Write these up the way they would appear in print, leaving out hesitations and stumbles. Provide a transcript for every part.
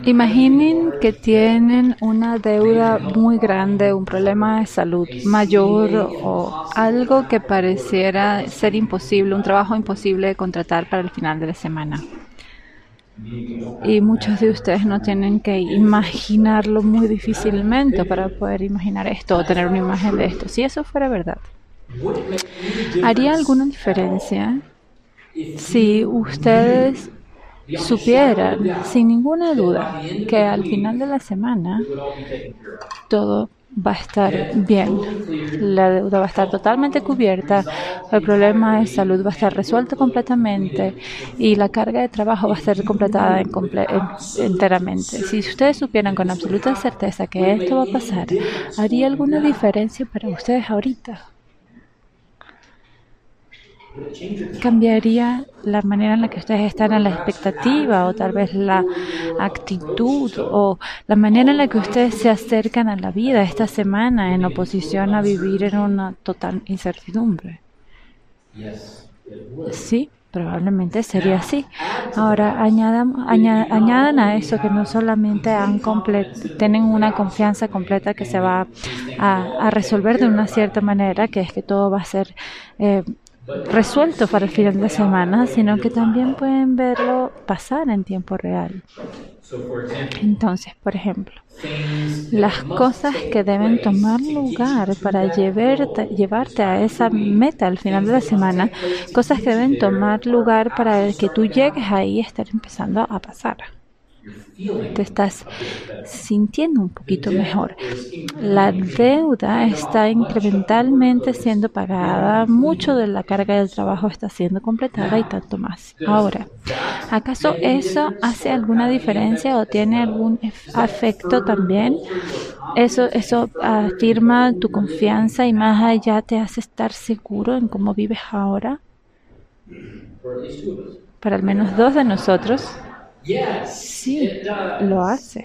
Imaginen que tienen una deuda muy grande, un problema de salud mayor o algo que pareciera ser imposible, un trabajo imposible de contratar para el final de la semana. Y muchos de ustedes no tienen que imaginarlo muy difícilmente para poder imaginar esto o tener una imagen de esto. Si eso fuera verdad, ¿haría alguna diferencia si ustedes supieran sin ninguna duda que al final de la semana todo va a estar bien? La deuda va a estar totalmente cubierta, el problema de salud va a estar resuelto completamente y la carga de trabajo va a ser completada enteramente. Si ustedes supieran con absoluta certeza que esto va a pasar, ¿haría alguna diferencia para ustedes ahorita? ¿Cambiaría la manera en la que ustedes están en la expectativa o tal vez la actitud o la manera en la que ustedes se acercan a la vida esta semana en oposición a vivir en una total incertidumbre? Sí, probablemente sería así. Ahora, añadan a eso que no solamente tienen una confianza completa que se va a resolver de una cierta manera, que es que todo va a ser resuelto para el final de semana, sino que también pueden verlo pasar en tiempo real. Entonces, por ejemplo, las cosas que deben tomar lugar para llevarte a esa meta al final de la semana, cosas que deben tomar lugar para que tú llegues ahí y estar empezando a pasar. Te estás sintiendo un poquito mejor. La deuda está incrementalmente siendo pagada, mucho de la carga del trabajo está siendo completada y tanto más. Ahora, ¿acaso eso hace alguna diferencia o tiene algún efecto también? Eso afirma tu confianza y más allá te hace estar seguro en cómo vives ahora. Para al menos dos de nosotros, sí, lo hace.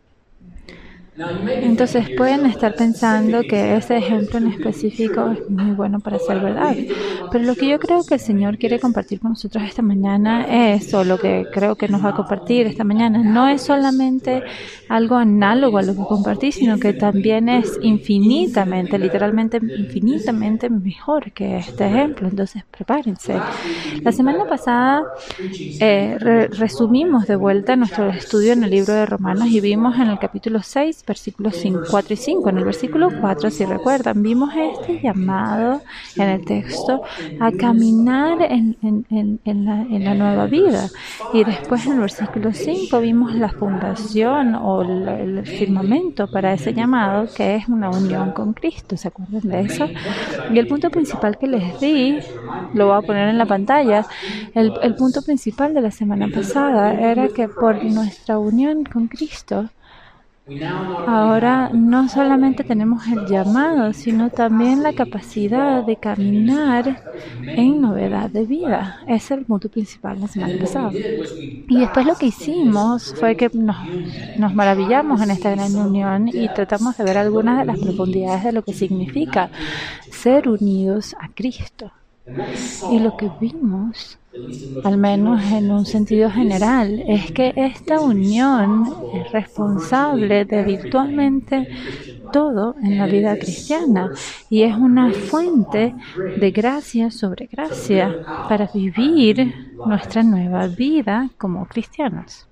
Entonces pueden estar pensando que ese ejemplo en específico es muy bueno para ser verdad. Pero lo que yo creo que el Señor quiere compartir con nosotros esta mañana es, o lo que creo que nos va a compartir esta mañana, no es solamente algo análogo a lo que compartí, sino que también es infinitamente, literalmente infinitamente mejor que este ejemplo. Entonces prepárense. La semana pasada resumimos de vuelta nuestro estudio en el libro de Romanos y vimos en el capítulo 6, versículos 4 y 5. En el versículo 4, si recuerdan, vimos este llamado en el texto a caminar en la nueva vida. Y después en el versículo 5 vimos la fundación o el firmamento para ese llamado, que es una unión con Cristo. ¿Se acuerdan de eso? Y el punto principal que les di, lo voy a poner en la pantalla, el punto principal de la semana pasada era que por nuestra unión con Cristo, ahora no solamente tenemos el llamado, sino también la capacidad de caminar en novedad de vida. Ese es el punto principal de la semana pasada. Y después lo que hicimos fue que nos maravillamos en esta gran unión y tratamos de ver algunas de las profundidades de lo que significa ser unidos a Cristo. Y lo que vimos, al menos en un sentido general, es que esta unión es responsable de virtualmente todo en la vida cristiana y es una fuente de gracia sobre gracia para vivir nuestra nueva vida como cristianos.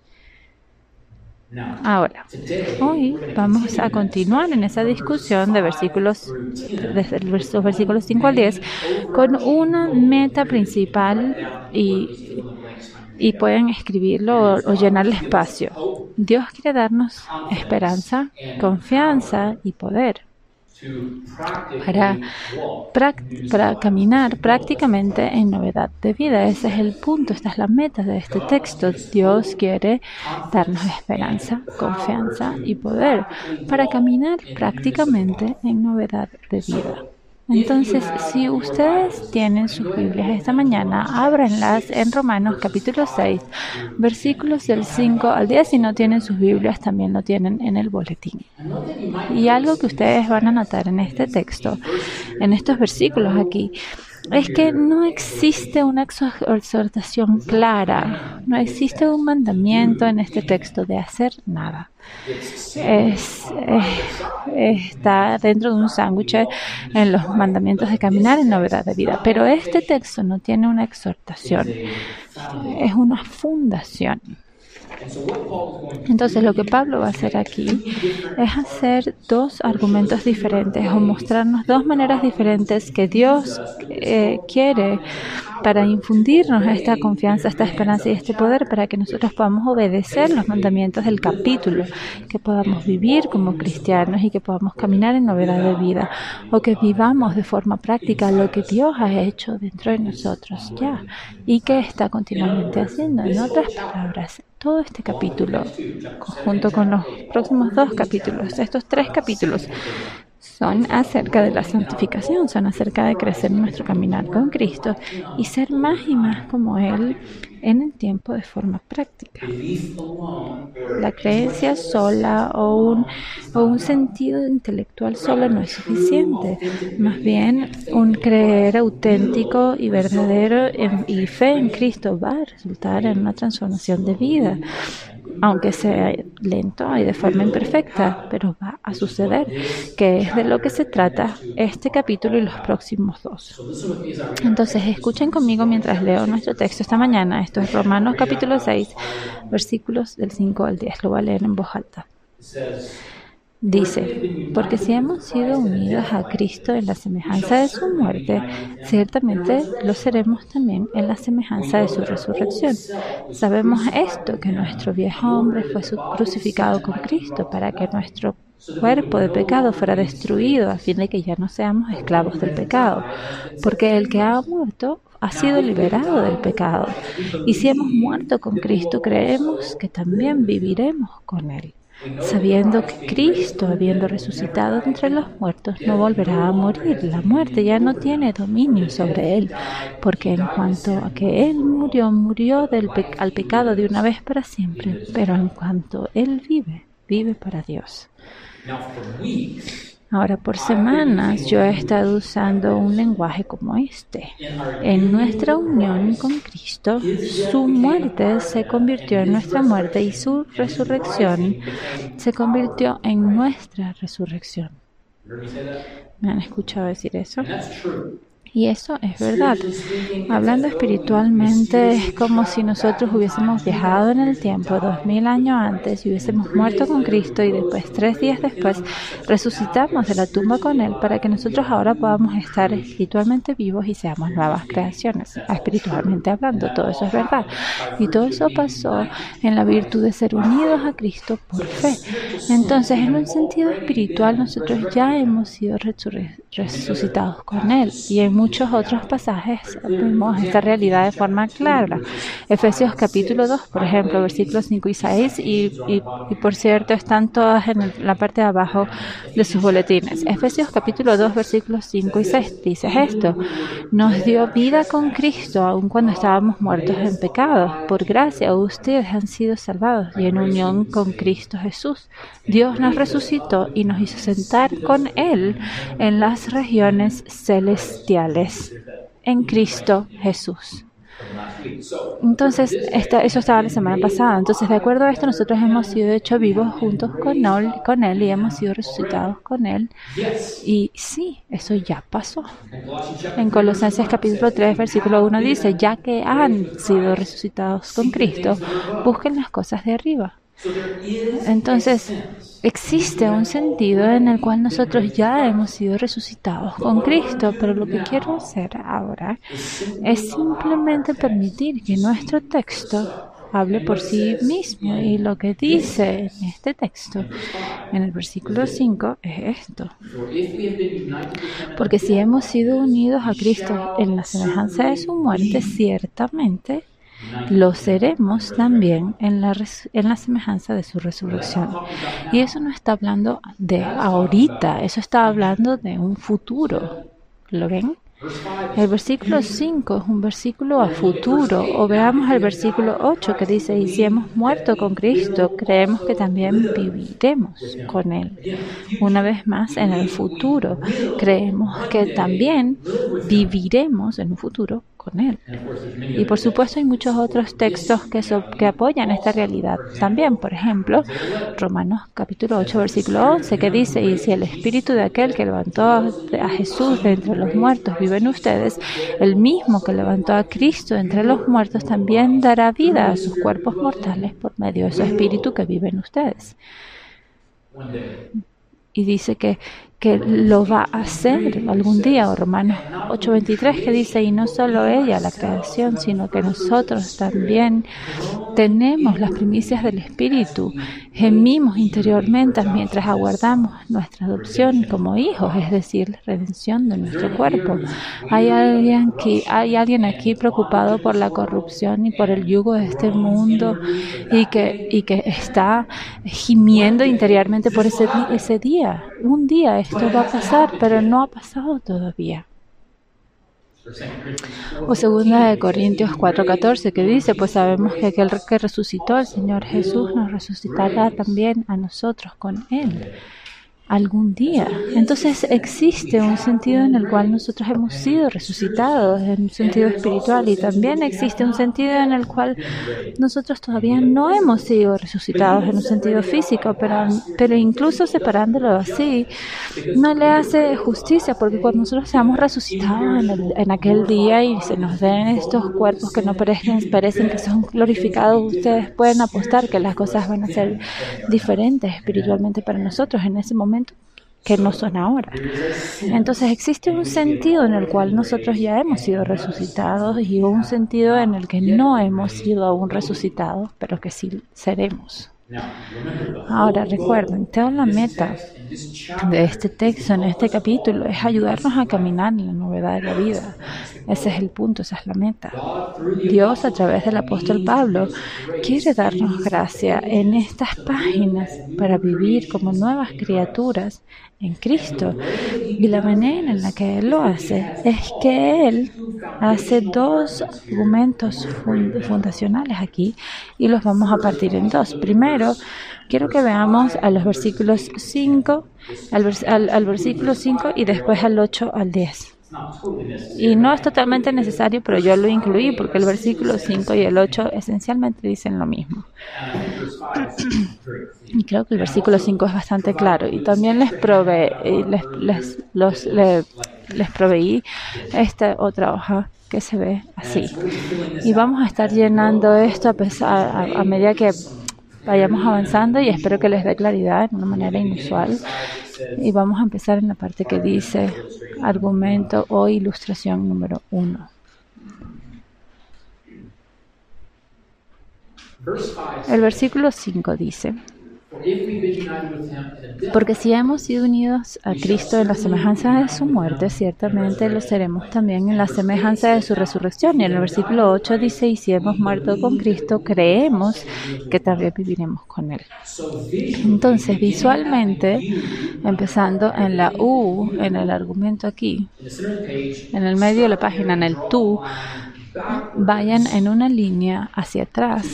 Ahora, hoy vamos a continuar en esa discusión de desde los versículos 5 al 10, con una meta principal y pueden escribirlo o llenar el espacio. Dios quiere darnos esperanza, confianza y poder para caminar prácticamente en novedad de vida. Ese es el punto, esta es la meta de este texto. Dios quiere darnos esperanza, confianza y poder para caminar prácticamente en novedad de vida. Entonces, si ustedes tienen sus Biblias esta mañana, ábranlas en Romanos capítulo 6, versículos del 5 al 10. Si no tienen sus Biblias, también lo tienen en el boletín. Y algo que ustedes van a notar en este texto, en estos versículos aquí, es que no existe una exhortación clara, no existe un mandamiento en este texto de hacer nada. Está dentro de un sándwich en los mandamientos de caminar en novedad de vida. Pero este texto no tiene una exhortación, es una fundación. Entonces lo que Pablo va a hacer aquí es hacer dos argumentos diferentes o mostrarnos dos maneras diferentes que Dios quiere para infundirnos esta confianza, esta esperanza y este poder para que nosotros podamos obedecer los mandamientos del capítulo, que podamos vivir como cristianos y que podamos caminar en novedad de vida o que vivamos de forma práctica lo que Dios ha hecho dentro de nosotros ya y que está continuamente haciendo. En otras palabras, todo este capítulo, junto con los próximos dos capítulos, estos 3 capítulos, son acerca de la santificación, son acerca de crecer en nuestro caminar con Cristo y ser más y más como Él en el tiempo de forma práctica. La creencia sola o un sentido intelectual solo no es suficiente. Más bien, un creer auténtico y verdadero y fe en Cristo va a resultar en una transformación de vida. Aunque sea lento y de forma imperfecta, pero va a suceder, que es de lo que se trata este capítulo y los próximos 2. Entonces, escuchen conmigo mientras leo nuestro texto esta mañana. Esto es Romanos capítulo 6, versículos del 5 al 10. Lo voy a leer en voz alta. Dice, porque si hemos sido unidos a Cristo en la semejanza de su muerte, ciertamente lo seremos también en la semejanza de su resurrección. Sabemos esto, que nuestro viejo hombre fue crucificado con Cristo para que nuestro cuerpo de pecado fuera destruido a fin de que ya no seamos esclavos del pecado, porque el que ha muerto ha sido liberado del pecado. Y si hemos muerto con Cristo, creemos que también viviremos con Él, sabiendo que Cristo, habiendo resucitado entre los muertos, no volverá a morir. La muerte ya no tiene dominio sobre Él, porque en cuanto a que Él murió al pecado de una vez para siempre, pero en cuanto Él vive para Dios. Ahora, por semanas yo he estado usando un lenguaje como este. En nuestra unión con Cristo, su muerte se convirtió en nuestra muerte y su resurrección se convirtió en nuestra resurrección. ¿Me han escuchado decir eso? Y eso es verdad. Hablando espiritualmente, es como si nosotros hubiésemos viajado en el tiempo 2000 años antes y hubiésemos muerto con Cristo y después, 3 días después, resucitamos de la tumba con Él para que nosotros ahora podamos estar espiritualmente vivos y seamos nuevas creaciones. Espiritualmente hablando, todo eso es verdad. Y todo eso pasó en la virtud de ser unidos a Cristo por fe. Entonces, en un sentido espiritual, nosotros ya hemos sido resucitados con Él. Y en muchos otros pasajes vemos esta realidad de forma clara. Efesios capítulo 2, por ejemplo, versículos 5 y 6, y por cierto están todas en la parte de abajo de sus boletines. Efesios capítulo 2, versículos 5 y 6 dice esto: nos dio vida con Cristo aun cuando estábamos muertos en pecado. Por gracia ustedes han sido salvados y en unión con Cristo Jesús. Dios nos resucitó y nos hizo sentar con Él en las regiones celestiales en Cristo Jesús. Entonces, eso estaba la semana pasada. Entonces, de acuerdo a esto, nosotros hemos sido hechos vivos juntos con Él y hemos sido resucitados con Él. Y sí, eso ya pasó. En Colosenses capítulo 3, versículo 1 dice, ya que han sido resucitados con Cristo, busquen las cosas de arriba. Entonces, existe un sentido en el cual nosotros ya hemos sido resucitados con Cristo, pero lo que quiero hacer ahora es simplemente permitir que nuestro texto hable por sí mismo. Y lo que dice en este texto, en el versículo 5, es esto. Porque si hemos sido unidos a Cristo en la semejanza de su muerte, ciertamente lo seremos también en la semejanza de su resurrección. Y eso no está hablando de ahorita, eso está hablando de un futuro. ¿Lo ven? El versículo 5 es un versículo a futuro. O veamos el versículo 8 que dice, y si hemos muerto con Cristo, creemos que también viviremos con Él. Una vez más, en el futuro, creemos que también viviremos en un futuro con Él. Y por supuesto hay muchos otros textos que apoyan esta realidad también. Por ejemplo, Romanos capítulo 8, versículo 11, que dice, y si el espíritu de aquel que levantó a Jesús de entre los muertos vive en ustedes, el mismo que levantó a Cristo de entre los muertos también dará vida a sus cuerpos mortales por medio de su espíritu que vive en ustedes. Y dice que lo va a hacer algún día, o Romanos 8:23 que dice, y no solo ella, la creación, sino que nosotros también tenemos las primicias del Espíritu, gemimos interiormente mientras aguardamos nuestra adopción como hijos, es decir, la redención de nuestro cuerpo. Hay alguien aquí preocupado por la corrupción y por el yugo de este mundo y que está gimiendo interiormente por ese día. Un día esto va a pasar, pero no ha pasado todavía. O segunda de Corintios 4:14 que dice, pues sabemos que aquel que resucitó al Señor Jesús nos resucitará también a nosotros con Él algún día. Entonces existe un sentido en el cual nosotros hemos sido resucitados en un sentido espiritual, y también existe un sentido en el cual nosotros todavía no hemos sido resucitados en un sentido físico, pero incluso separándolo así no le hace justicia, porque cuando nosotros seamos resucitados en aquel día y se nos den estos cuerpos que no perecen, que son glorificados, ustedes pueden apostar que las cosas van a ser diferentes espiritualmente para nosotros en ese momento que no son ahora. Entonces existe un sentido en el cual nosotros ya hemos sido resucitados y un sentido en el que no hemos sido aún resucitados, pero que sí seremos. Ahora recuerden, toda la meta de este texto, en este capítulo, es ayudarnos a caminar en la novedad de la vida. Ese es el punto, esa es la meta. Dios, a través del apóstol Pablo, quiere darnos gracia en estas páginas para vivir como nuevas criaturas en Cristo. Y la manera en la que Él lo hace es que Él hace dos argumentos fundacionales aquí y los vamos a partir en dos. Primero, quiero que veamos a los versículos 5, al versículo 5 y después al 8 al 10. Y no es totalmente necesario, pero yo lo incluí porque el versículo 5 y el 8 esencialmente dicen lo mismo. Y creo que el versículo 5 es bastante claro. Y también les proveí esta otra hoja que se ve así. Y vamos a estar llenando esto a medida que vayamos avanzando, y espero que les dé claridad de una manera inusual. Y vamos a empezar en la parte que dice argumento o ilustración número 1. El versículo 5 dice, porque si hemos sido unidos a Cristo en la semejanza de su muerte, ciertamente lo seremos también en la semejanza de su resurrección. Y en el versículo 8 dice, y si hemos muerto con Cristo, creemos que también viviremos con Él. Entonces, visualmente, empezando en la U, en el argumento aquí, en el medio de la página, en el tú, vayan en una línea hacia atrás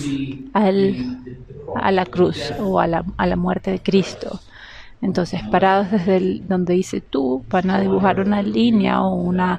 a la cruz o a la muerte de Cristo. Entonces, parados desde donde dice tú, van a dibujar una línea o una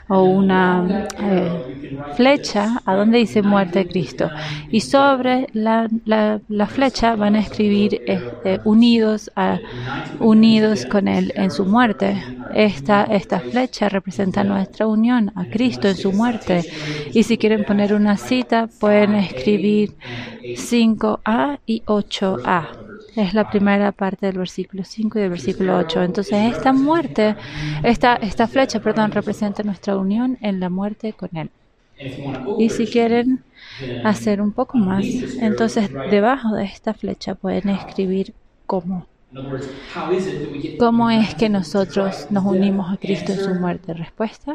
flecha a donde dice muerte de Cristo. Y sobre la flecha van a escribir unidos con Él en su muerte. Esta flecha representa nuestra unión a Cristo en su muerte. Y si quieren poner una cita, pueden escribir 5a y 8a. Es la primera parte del versículo 5 y del versículo 8. Entonces, esta flecha, representa nuestra unión en la muerte con Él. Y si quieren hacer un poco más, entonces debajo de esta flecha pueden escribir cómo. ¿Cómo es que nosotros nos unimos a Cristo en su muerte? Respuesta: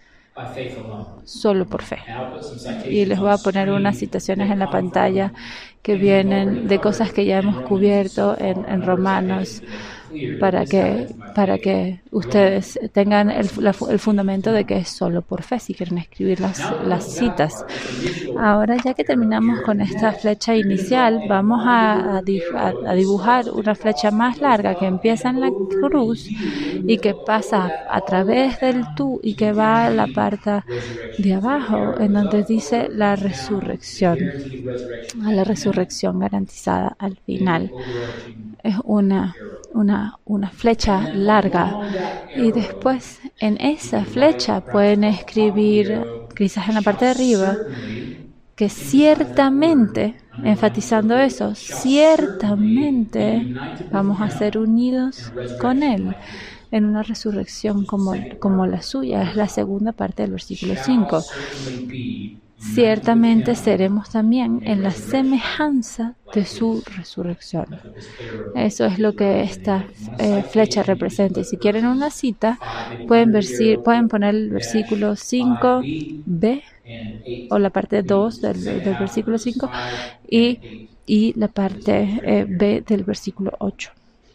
solo por fe. Y les voy a poner unas citaciones en la pantalla que vienen de cosas que ya hemos cubierto en Romanos para que ustedes tengan el fundamento de que es solo por fe si quieren escribir las citas. Ahora, ya que terminamos con esta flecha inicial, vamos a dibujar una flecha más larga que empieza en la cruz y que pasa a través del tú y que va a la parte de abajo en donde dice la resurrección, a la resurrección garantizada al final. Es una flecha larga y después en esa flecha pueden escribir quizás en la parte de arriba que ciertamente, enfatizando eso, ciertamente vamos a ser unidos con Él en una resurrección como la suya. Es la segunda parte del versículo 5. Ciertamente seremos también en la semejanza de su resurrección. Eso es lo que esta flecha representa. Y si quieren una cita, pueden poner el versículo 5b o la parte 2 del versículo 5 y la parte b del versículo 8.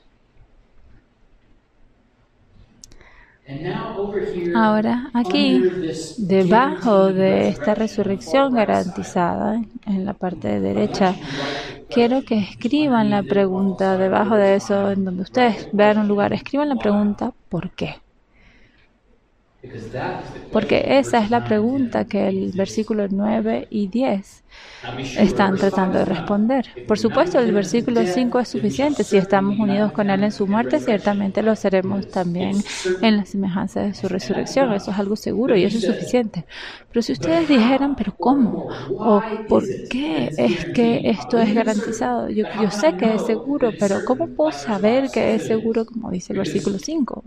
Ahora, aquí, debajo de esta resurrección garantizada, en la parte derecha, quiero que escriban la pregunta debajo de eso, en donde ustedes vean un lugar, escriban la pregunta ¿por qué? Porque esa es la pregunta que el versículo 9 y 10 están tratando de responder. Por supuesto, el versículo 5 es suficiente. Si estamos unidos con Él en su muerte, ciertamente lo seremos también en la semejanza de su resurrección. Eso es algo seguro y eso es suficiente. Pero si ustedes dijeran, ¿pero cómo? ¿O por qué es que esto es garantizado? Yo sé que es seguro, pero ¿cómo puedo saber que es seguro, como dice el versículo 5?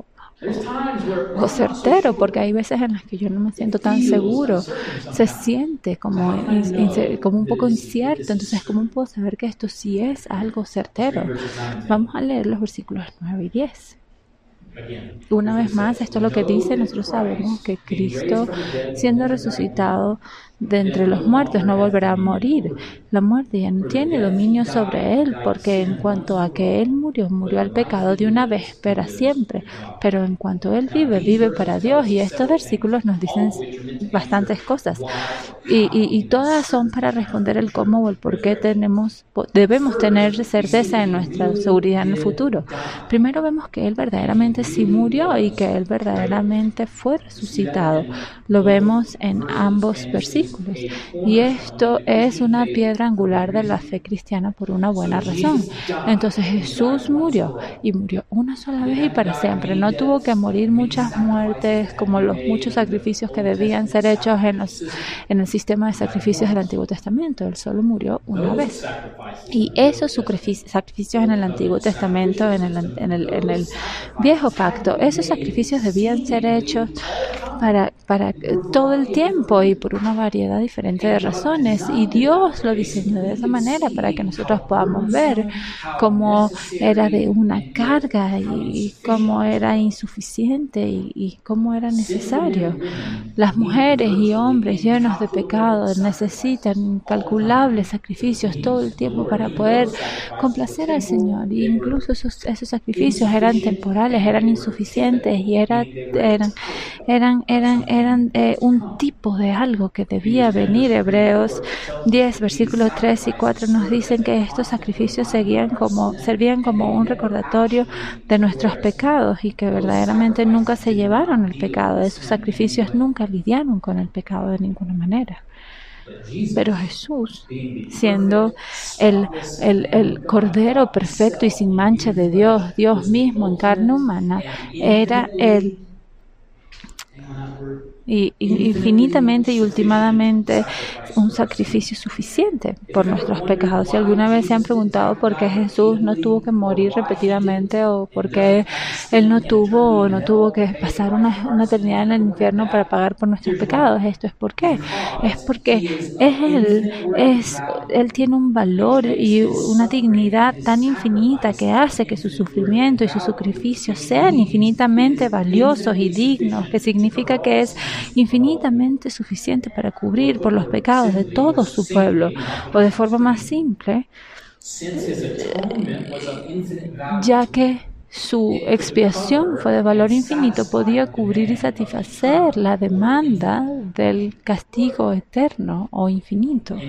O certero, porque hay veces en las que yo no me siento tan seguro, se siente como un poco incierto. Entonces, ¿cómo puedo saber que esto sí es algo certero? Vamos a leer los versículos 9 y 10. Una vez más, esto es lo que dice. Nosotros sabemos que Cristo, siendo resucitado de entre los muertos, no volverá a morir. La muerte ya no tiene dominio sobre Él, porque en cuanto a que Él murió al pecado de una vez para siempre. Pero en cuanto Él vive para Dios. Y estos versículos nos dicen bastantes cosas. Y todas son para responder el cómo o el por qué debemos tener certeza en nuestra seguridad en el futuro. Primero vemos que Él verdaderamente sí murió y que Él verdaderamente fue resucitado. Lo vemos en ambos versículos. Y esto es una piedra angular de la fe cristiana por una buena razón. Entonces Jesús murió y murió una sola vez y para siempre. No tuvo que morir muchas muertes como los muchos sacrificios que debían ser hechos en el sistema de sacrificios del Antiguo Testamento. Él solo murió una vez. Y esos sacrificios en el Antiguo Testamento, en el Viejo Pacto, esos sacrificios debían ser hechos para todo el tiempo y por una variedad diferente de razones. Y Dios lo diseñó de esa manera para que nosotros podamos ver cómo era de una carga y cómo era insuficiente y cómo era necesario. Las mujeres y hombres llenos de pecado necesitan incalculables sacrificios todo el tiempo para poder complacer al Señor. Y incluso esos sacrificios eran temporales, eran insuficientes y eran un tipo de algo que debía venir. Hebreos 10, versículos 3 y 4 nos dicen que estos sacrificios servían como un recordatorio de nuestros pecados y que verdaderamente nunca se llevaron el pecado. Esos sacrificios nunca lidiaron con el pecado de ninguna manera. Pero Jesús, siendo el Cordero perfecto y sin mancha de Dios mismo en carne humana, era el y infinitamente y ultimadamente un sacrificio suficiente por nuestros pecados. Si alguna vez se han preguntado por qué Jesús no tuvo que morir repetidamente o por qué Él no tuvo que pasar una eternidad en el infierno para pagar por nuestros pecados, esto es por qué. Es porque Él tiene un valor y una dignidad tan infinita que hace que su sufrimiento y su sacrificio sean infinitamente valiosos y dignos, que significa que es infinitamente suficiente para cubrir por los pecados de todo su pueblo. O de forma más simple, ya que su expiación fue de valor infinito, podía cubrir y satisfacer la demanda del castigo eterno o infinito.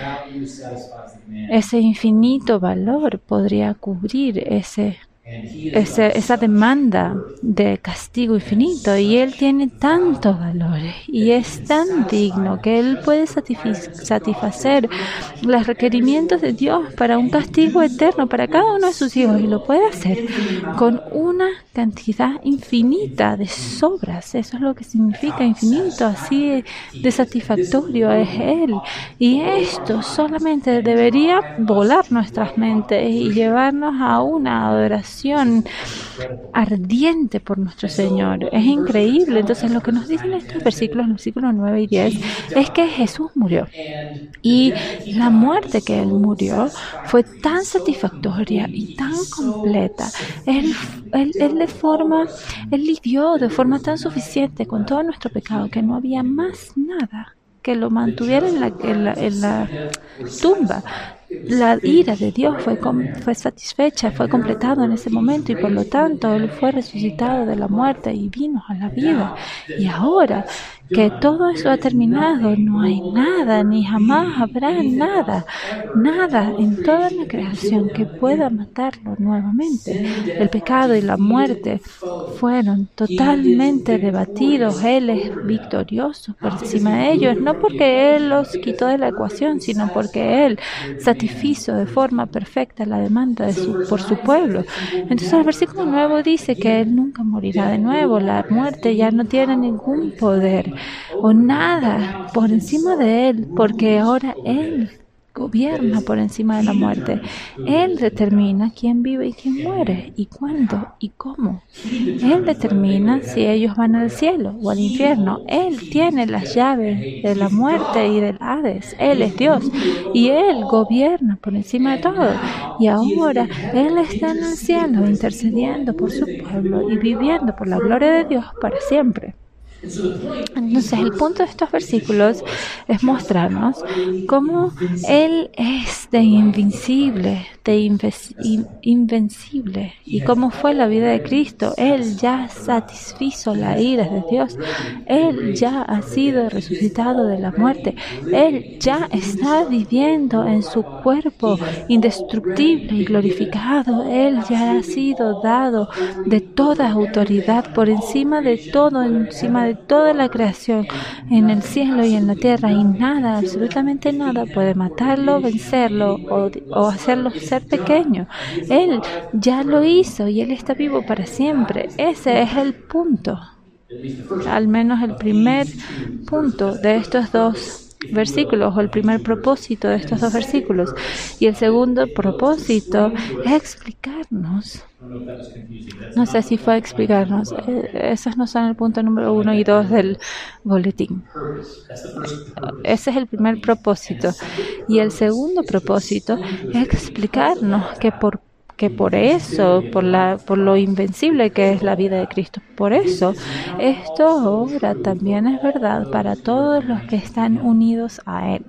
Ese infinito valor podría cubrir esa demanda de castigo infinito, y Él tiene tantos valores y es tan digno que Él puede satisfacer los requerimientos de Dios para un castigo eterno para cada uno de sus hijos, y lo puede hacer con una cantidad infinita de sobras. Eso es lo que significa infinito, así de satisfactorio es Él, y esto solamente debería volar nuestras mentes y llevarnos a una adoración ardiente por nuestro Señor. Es increíble. Entonces, lo que nos dicen estos versículos, los versículos 9 y 10, es que Jesús murió. Y la muerte que Él murió fue tan satisfactoria y tan completa. Él lidió de forma tan suficiente con todo nuestro pecado que no había más nada que lo mantuviera en la tumba. La ira de Dios fue satisfecha, fue completada en ese momento, y por lo tanto Él fue resucitado de la muerte y vino a la vida. Y ahora que todo eso ha terminado, no hay nada, ni jamás habrá nada en toda la creación que pueda matarlo nuevamente. El pecado y la muerte fueron totalmente debatidos. Él es victorioso por encima de ellos, no porque Él los quitó de la ecuación, sino porque Él satisfizo de forma perfecta la demanda por su pueblo. Entonces el versículo 9 dice que Él nunca morirá de nuevo. La muerte ya no tiene ningún poder o nada por encima de Él, porque ahora Él gobierna por encima de la muerte. Él determina quién vive y quién muere, y cuándo y cómo. Él determina si ellos van al cielo o al infierno. Él tiene las llaves de la muerte y del Hades. Él es Dios y Él gobierna por encima de todo. Y ahora Él está en el cielo intercediendo por su pueblo y viviendo por la gloria de Dios para siempre. Entonces, el punto de estos versículos es mostrarnos cómo Él es de invencible, invencible, y cómo fue la vida de Cristo. Él ya satisfizo la ira de Dios. Él ya ha sido resucitado de la muerte. Él ya está viviendo en su cuerpo indestructible y glorificado. Él ya ha sido dado de toda autoridad por encima de todo, encima de toda la creación en el cielo y en la tierra, y nada, absolutamente nada puede matarlo, vencerlo o hacerlo ser pequeño. Él ya lo hizo y Él está vivo para siempre. Ese es el punto, al menos el primer punto de estos dos versículos, o el primer propósito de estos dos versículos. Y el segundo propósito es explicarnos. No sé si fue explicarnos. Esos no son el punto número 1 y 2 del boletín. Ese es el primer propósito. Y el segundo propósito es explicarnos que por eso, por lo invencible que es la vida de Cristo, por eso, esto ahora también es verdad para todos los que están unidos a Él.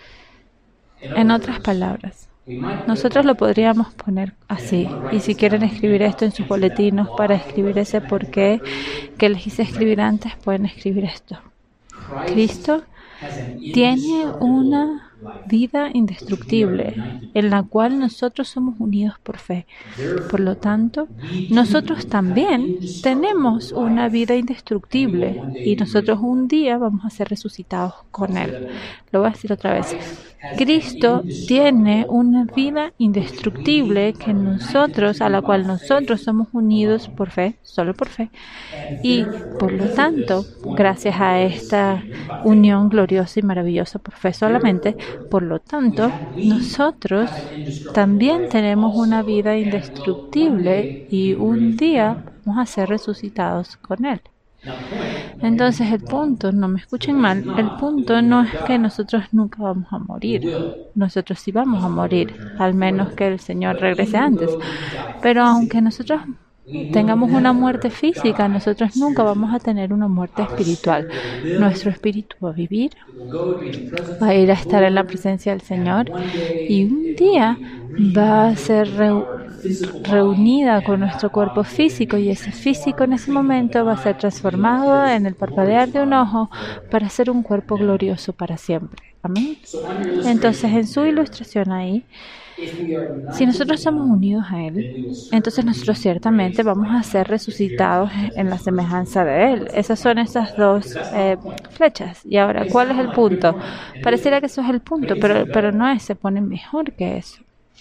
En otras palabras, nosotros lo podríamos poner así, y si quieren escribir esto en sus boletinos para escribir ese porqué que les hice escribir antes, pueden escribir esto. Cristo tiene una vida indestructible en la cual nosotros somos unidos por fe. Por lo tanto, nosotros también tenemos una vida indestructible, y nosotros un día vamos a ser resucitados con Él. Lo voy a decir otra vez. Cristo tiene una vida indestructible a la cual nosotros somos unidos por fe, solo por fe, y por lo tanto, gracias a esta unión gloriosa y maravillosa por fe solamente, por lo tanto, nosotros también tenemos una vida indestructible y un día vamos a ser resucitados con Él. Entonces el punto, no me escuchen mal, el punto no es que nosotros nunca vamos a morir. Nosotros sí vamos a morir, al menos que el Señor regrese antes. Pero aunque nosotros tengamos una muerte física, nosotros nunca vamos a tener una muerte espiritual. Nuestro espíritu va a vivir, va a ir a estar en la presencia del Señor, y un día va a ser reunida con nuestro cuerpo físico, y ese físico en ese momento va a ser transformado en el parpadear de un ojo para ser un cuerpo glorioso para siempre. Amén. Entonces, en su ilustración ahí, si nosotros somos unidos a Él, entonces nosotros ciertamente vamos a ser resucitados en la semejanza de Él. Esas son esas dos flechas. Y ahora, ¿cuál es el punto? Pareciera que eso es el punto, pero no es, se pone mejor que eso.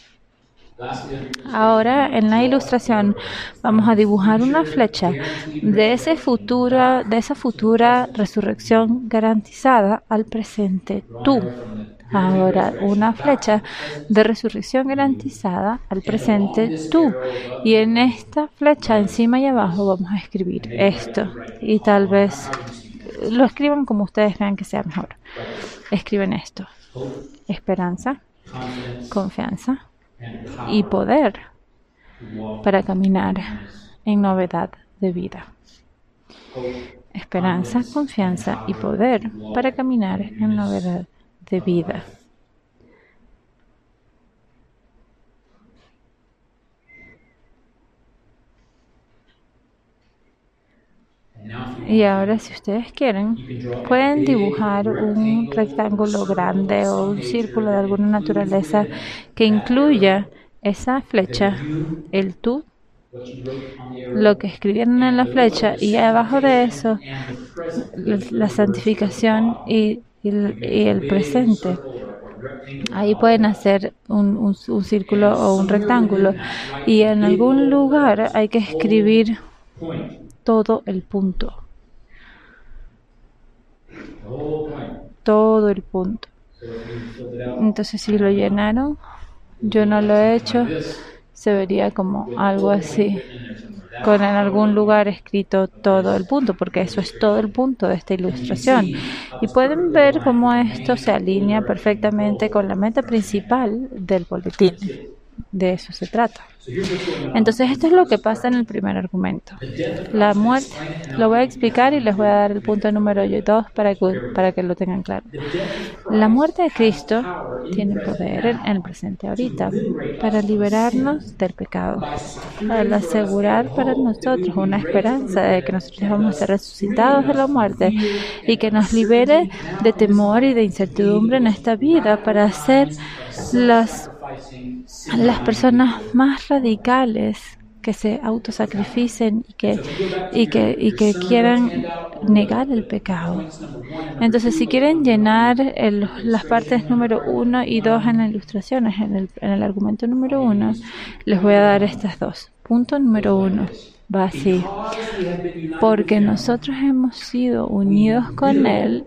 Ahora, en la ilustración, vamos a dibujar una flecha de esa futura resurrección garantizada al presente tú. Ahora, una flecha de resurrección garantizada al presente tú. Y en esta flecha, encima y abajo, vamos a escribir esto. Y tal vez lo escriban como ustedes vean que sea mejor. Escriben esto: esperanza, confianza y poder para caminar en novedad de vida. Esperanza, confianza y poder para caminar en novedad de vida. Y ahora, si ustedes quieren, pueden dibujar un rectángulo grande o un círculo de alguna naturaleza que incluya esa flecha, el tú, lo que escribieron en la flecha, y abajo de eso la santificación y el presente. Ahí pueden hacer un círculo o un rectángulo, y en algún lugar hay que escribir todo el punto. Todo el punto. Entonces, si lo llenaron, yo no lo he hecho, se vería como algo así, con en algún lugar escrito todo el punto, porque eso es todo el punto de esta ilustración. Y pueden ver cómo esto se alinea perfectamente con la meta principal del boletín. De eso se trata. Entonces, esto es lo que pasa en el primer argumento. La muerte, lo voy a explicar y les voy a dar el punto número 2 para que lo tengan claro. La muerte de Cristo tiene poder en el presente ahorita para liberarnos del pecado, para asegurar para nosotros una esperanza de que nosotros vamos a ser resucitados de la muerte y que nos libere de temor y de incertidumbre en esta vida para ser las personas más radicales que se autosacrificen y que quieran negar el pecado. Entonces, si quieren llenar las partes número 1 y 2 en las ilustraciones, en el argumento número 1, les voy a dar estas dos. Punto número 1. Va así: porque nosotros hemos sido unidos con Él,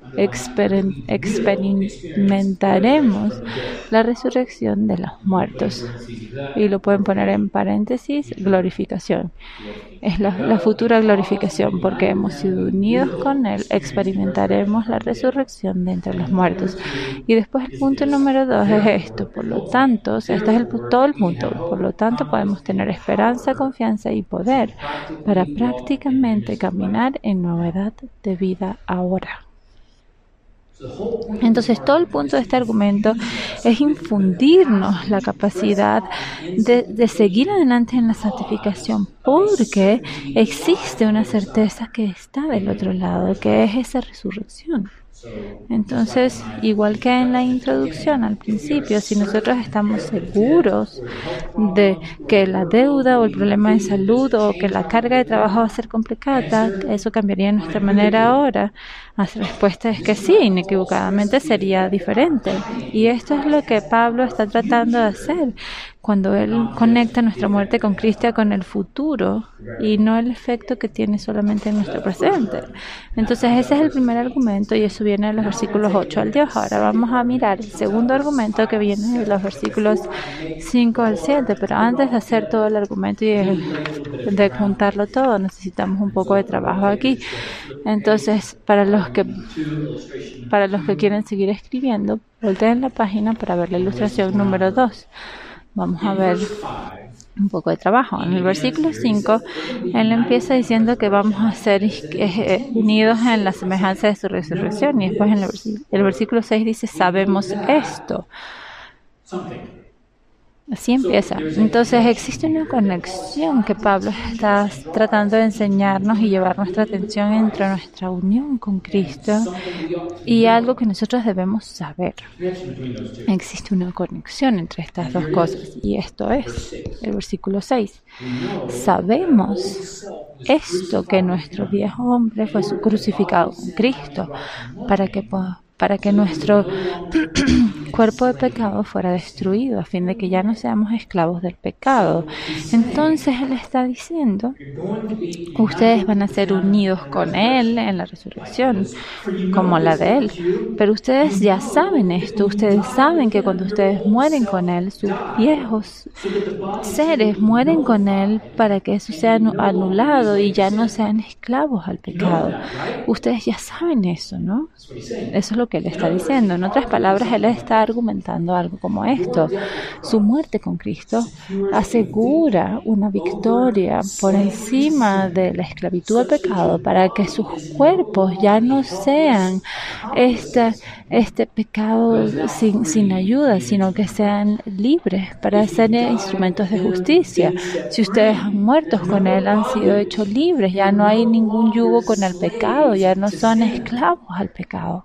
experimentaremos la resurrección de los muertos. Y lo pueden poner en paréntesis, glorificación. Es la futura glorificación, porque hemos sido unidos con Él, experimentaremos la resurrección de entre los muertos. Y después el punto número 2 es esto: por lo tanto, este es todo el punto, por lo tanto podemos tener esperanza, confianza y poder para prácticamente caminar en novedad de vida ahora. Entonces, todo el punto de este argumento es infundirnos la capacidad de seguir adelante en la santificación, porque existe una certeza que está del otro lado, que es esa resurrección. Entonces, igual que en la introducción al principio, si nosotros estamos seguros de que la deuda o el problema de salud o que la carga de trabajo va a ser complicada, eso cambiaría nuestra manera ahora. La respuesta es que sí, inequivocadamente sería diferente. Y esto es lo que Pablo está tratando de hacer cuando él conecta nuestra muerte con Cristo con el futuro y no el efecto que tiene solamente en nuestro presente. Entonces, ese es el primer argumento y eso viene de los versículos 8 al 10. Ahora vamos a mirar el segundo argumento, que viene de los versículos 5 al 7. Pero antes de hacer todo el argumento y de juntarlo todo, necesitamos un poco de trabajo aquí. Entonces, para los que quieren seguir escribiendo, volteen la página para ver la ilustración número 2. Vamos a ver un poco de trabajo. En el versículo 5, él empieza diciendo que vamos a ser unidos en la semejanza de su resurrección. Y después en el versículo 6 dice: sabemos esto. Así empieza. Entonces existe una conexión que Pablo está tratando de enseñarnos y llevar nuestra atención entre nuestra unión con Cristo y algo que nosotros debemos saber. Existe una conexión entre estas dos cosas y esto es el versículo 6. Sabemos esto, que nuestro viejo hombre fue crucificado con Cristo para que nuestro cuerpo de pecado fuera destruido, a fin de que ya no seamos esclavos del pecado. Entonces Él está diciendo, ustedes van a ser unidos con Él en la resurrección, como la de Él. Pero ustedes ya saben esto, ustedes saben que cuando ustedes mueren con Él, sus viejos seres mueren con Él para que eso sea anulado y ya no sean esclavos al pecado. Ustedes ya saben eso, ¿no? Eso es lo que Él está diciendo. En otras palabras, Él está argumentando algo como esto. Su muerte con Cristo asegura una victoria por encima de la esclavitud al pecado para que sus cuerpos ya no sean este pecado sin ayuda, sino que sean libres para ser instrumentos de justicia. Si ustedes han muerto con Él, han sido hechos libres, ya no hay ningún yugo con el pecado, ya no son esclavos al pecado.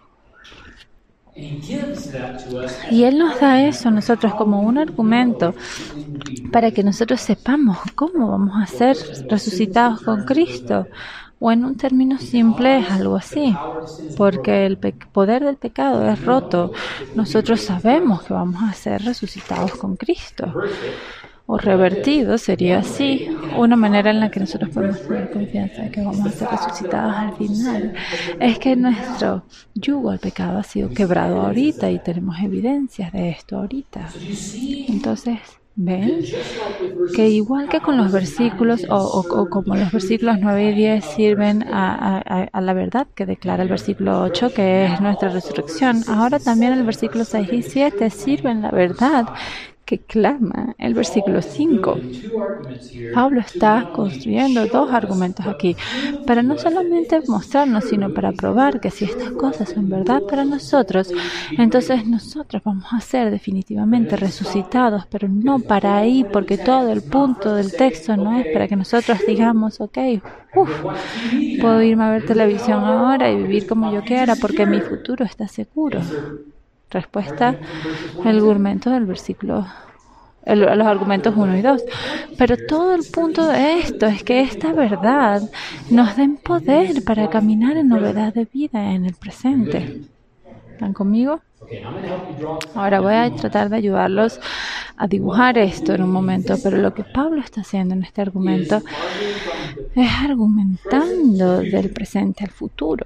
Y Él nos da eso a nosotros como un argumento para que nosotros sepamos cómo vamos a ser resucitados con Cristo. O en un término simple es algo así, porque el poder del pecado es roto. Nosotros sabemos que vamos a ser resucitados con Cristo. O revertido sería así, una manera en la que nosotros podemos tener confianza de que vamos a ser resucitados al final. Es que nuestro yugo al pecado ha sido quebrado ahorita y tenemos evidencias de esto ahorita. Entonces, ¿ven? Que igual que con los versículos o como los versículos 9 y 10 sirven a la verdad que declara el versículo 8, que es nuestra resurrección, ahora también el versículo 6 y 7 sirven la verdad que clama el versículo 5. Pablo está construyendo dos argumentos aquí para no solamente mostrarnos, sino para probar que si estas cosas son verdad para nosotros, entonces nosotros vamos a ser definitivamente resucitados, pero no para ahí, porque todo el punto del texto no es para que nosotros digamos, ok, puedo irme a ver televisión ahora y vivir como yo quiera porque mi futuro está seguro. Respuesta, el argumento del versículo, los argumentos 1 y 2. Pero todo el punto de esto es que esta verdad nos den poder para caminar en novedad de vida en el presente. ¿Están conmigo? Ahora voy a tratar de ayudarlos a dibujar esto en un momento, pero lo que Pablo está haciendo en este argumento es argumentando del presente al futuro.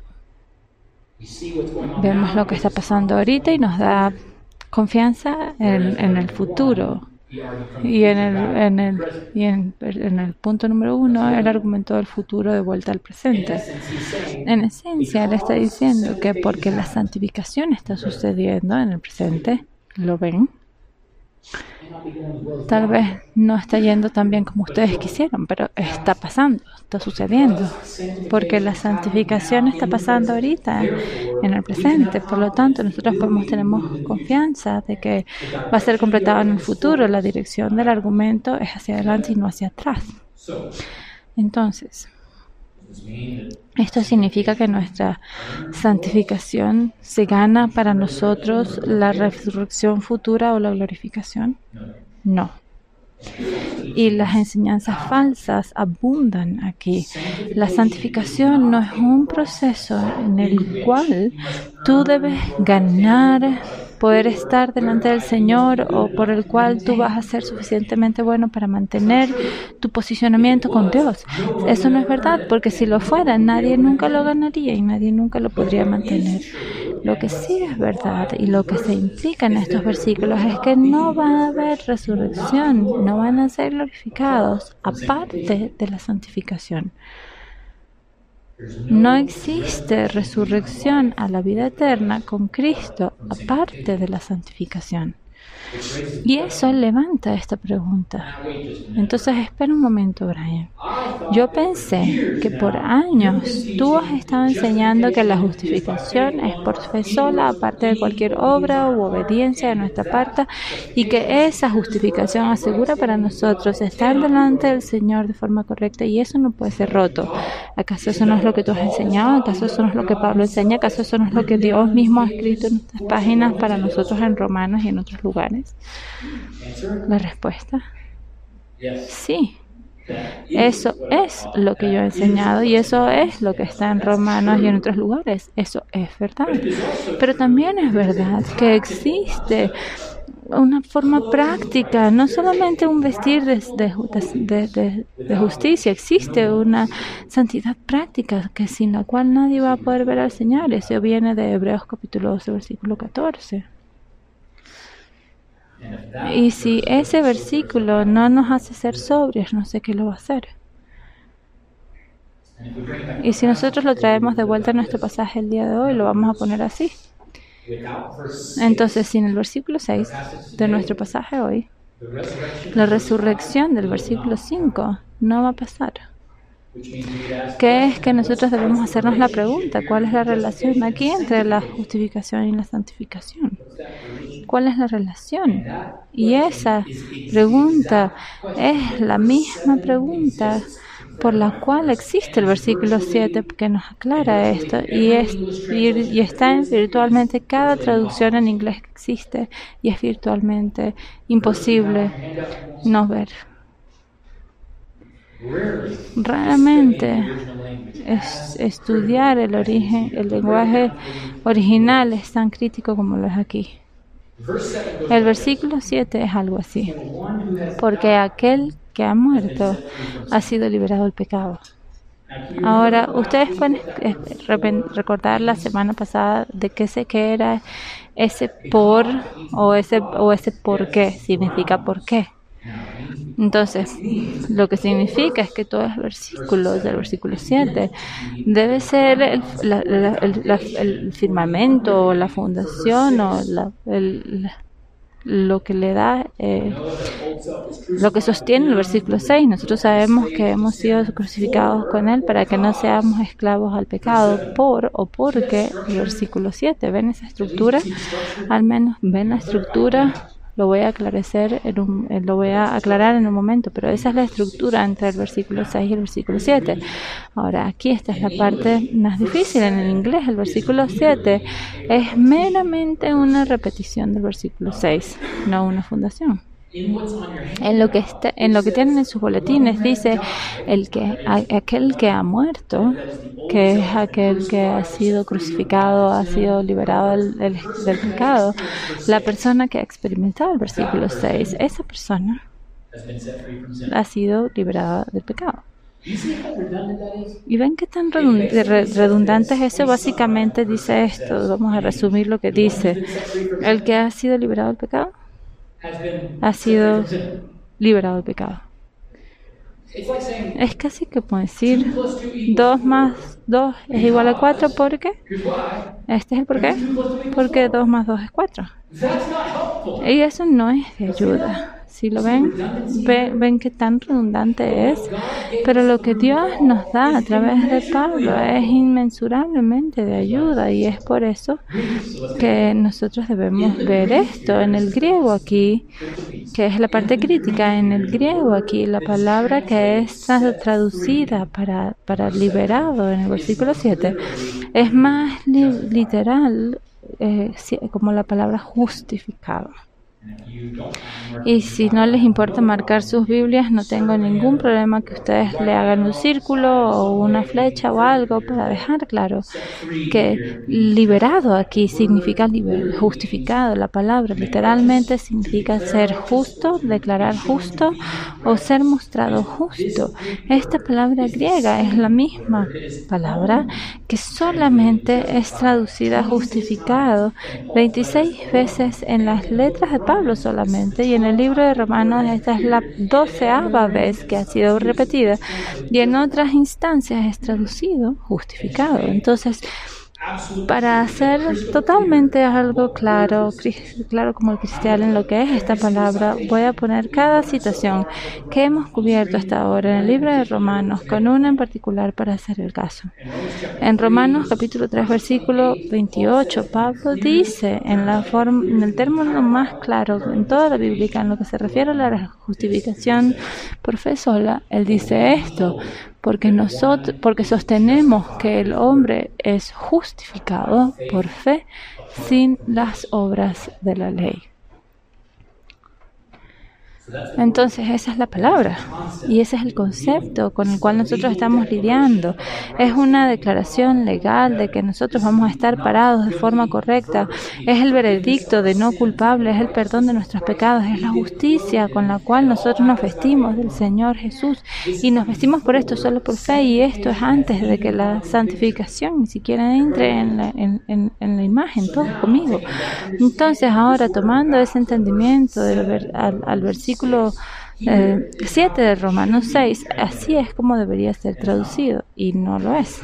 Vemos lo que está pasando ahorita y nos da confianza en el futuro. Y en el punto número 1, el argumento del futuro de vuelta al presente. En esencia, él está diciendo que porque la santificación está sucediendo en el presente, ¿lo ven? Tal vez no está yendo tan bien como ustedes quisieron, pero está pasando, está sucediendo, porque la santificación está pasando ahorita en el presente. Por lo tanto, nosotros tenemos confianza de que va a ser completado en el futuro. La dirección del argumento es hacia adelante y no hacia atrás. Entonces, esto significa que nuestra santificación se gana para nosotros la resurrección futura o la glorificación. No. Y las enseñanzas falsas abundan aquí. La santificación no es un proceso en el cual tú debes ganar, poder estar delante del Señor o por el cual tú vas a ser suficientemente bueno para mantener tu posicionamiento con Dios. Eso no es verdad, porque si lo fuera, nadie nunca lo ganaría y nadie nunca lo podría mantener. Lo que sí es verdad y lo que se implica en estos versículos es que no va a haber resurrección, no van a ser glorificados aparte de la santificación. No existe resurrección a la vida eterna con Cristo aparte de la santificación. Y eso levanta esta pregunta. Entonces, espera un momento, Brian. Yo pensé que por años tú has estado enseñando que la justificación es por fe sola, aparte de cualquier obra u obediencia de nuestra parte, y que esa justificación asegura para nosotros estar delante del Señor de forma correcta, y eso no puede ser roto. ¿Acaso eso no es lo que tú has enseñado? ¿Acaso eso no es lo que Pablo enseña? ¿Acaso eso no es lo que Dios mismo ha escrito en estas páginas para nosotros en Romanos y en otros lugares? La respuesta: sí. Eso es lo que yo he enseñado y eso es lo que está en Romanos y en otros lugares. Eso es verdad. Pero también es verdad que existe una forma práctica, no solamente un vestir de justicia, existe una santidad práctica que sin la cual nadie va a poder ver al Señor. Eso viene de Hebreos capítulo 12, versículo 14. Y si ese versículo no nos hace ser sobrios, no sé qué lo va a hacer. Y si nosotros lo traemos de vuelta a nuestro pasaje el día de hoy, lo vamos a poner así. Entonces, sin el versículo 6 de nuestro pasaje hoy, la resurrección del versículo 5 no va a pasar. Que es que nosotros debemos hacernos la pregunta: ¿cuál es la relación aquí entre la justificación y la santificación? ¿Cuál es la relación? Y esa pregunta es la misma pregunta por la cual existe el versículo 7 que nos aclara esto, y está en virtualmente cada traducción en inglés que existe, y es virtualmente imposible no ver. Raramente estudiar el lenguaje original es tan crítico como lo es aquí. El versículo 7 es algo así: porque aquel que ha muerto ha sido liberado del pecado. Ahora, ustedes pueden recordar la semana pasada de qué era ese por o ese por qué. Significa por qué. Entonces, lo que significa es que todo el versículo, del versículo 7, debe ser el firmamento o la fundación o lo que le da, lo que sostiene el versículo 6. Nosotros sabemos que hemos sido crucificados con Él para que no seamos esclavos al pecado, porque el versículo 7. ¿Ven esa estructura? Al menos ven la estructura. Lo voy a aclarar en un momento, pero esa es la estructura entre el versículo 6 y el versículo 7. Ahora, aquí esta es la parte más difícil. En el inglés, el versículo 7 es meramente una repetición del versículo 6, no una fundación. En lo que tienen en sus boletines dice aquel que ha muerto, que es aquel que ha sido crucificado, ha sido liberado del pecado. La persona que ha experimentado el versículo 6, esa persona ha sido liberada del pecado. ¿Y ven qué tan redundante es eso? Básicamente dice esto. Vamos a resumir lo que dice. El que ha sido liberado del pecado ha sido liberado del pecado. Es casi que como decir 2 más 2 es igual a 4. ¿Por qué? Este es el por qué. Porque 2 más 2 es 4. Y eso no es de ayuda. Si lo ven qué tan redundante es. Pero lo que Dios nos da a través de Pablo es inmensurablemente de ayuda, y es por eso que nosotros debemos ver esto en el griego aquí, que es la parte crítica. En el griego aquí, la palabra que es traducida para liberado en el versículo 7 es más literal, como la palabra justificado. Y si no les importa marcar sus Biblias, no tengo ningún problema que ustedes le hagan un círculo o una flecha o algo para dejar claro que liberado aquí significa justificado. La palabra literalmente significa ser justo, declarar justo o ser mostrado justo. Esta palabra griega es la misma palabra que solamente es traducida justificado 26 veces en las letras de Pablo solamente, y en el libro de Romanos esta es la 12ª vez que ha sido repetida, y en otras instancias es traducido justificado. Entonces, Para hacer totalmente algo claro, claro como el cristiano en lo que es esta palabra, voy a poner cada citación que hemos cubierto hasta ahora en el libro de Romanos, con una en particular para hacer el caso. En Romanos capítulo 3, versículo 28, Pablo dice en el término más claro en toda la Biblia, en lo que se refiere a la justificación por fe sola, él dice esto: porque sostenemos que el hombre es justificado por fe sin las obras de la ley. Entonces esa es la palabra y ese es el concepto con el cual nosotros estamos lidiando. Es una declaración legal de que nosotros vamos a estar parados de forma correcta. Es el veredicto de no culpable, es el perdón de nuestros pecados, es la justicia con la cual nosotros nos vestimos del Señor Jesús, y nos vestimos por esto solo por fe, y esto es antes de que la santificación ni siquiera entre en la imagen. Todos conmigo. Entonces ahora, tomando ese entendimiento al versículo 7 de Romanos 6, así es como debería ser traducido, y no lo es.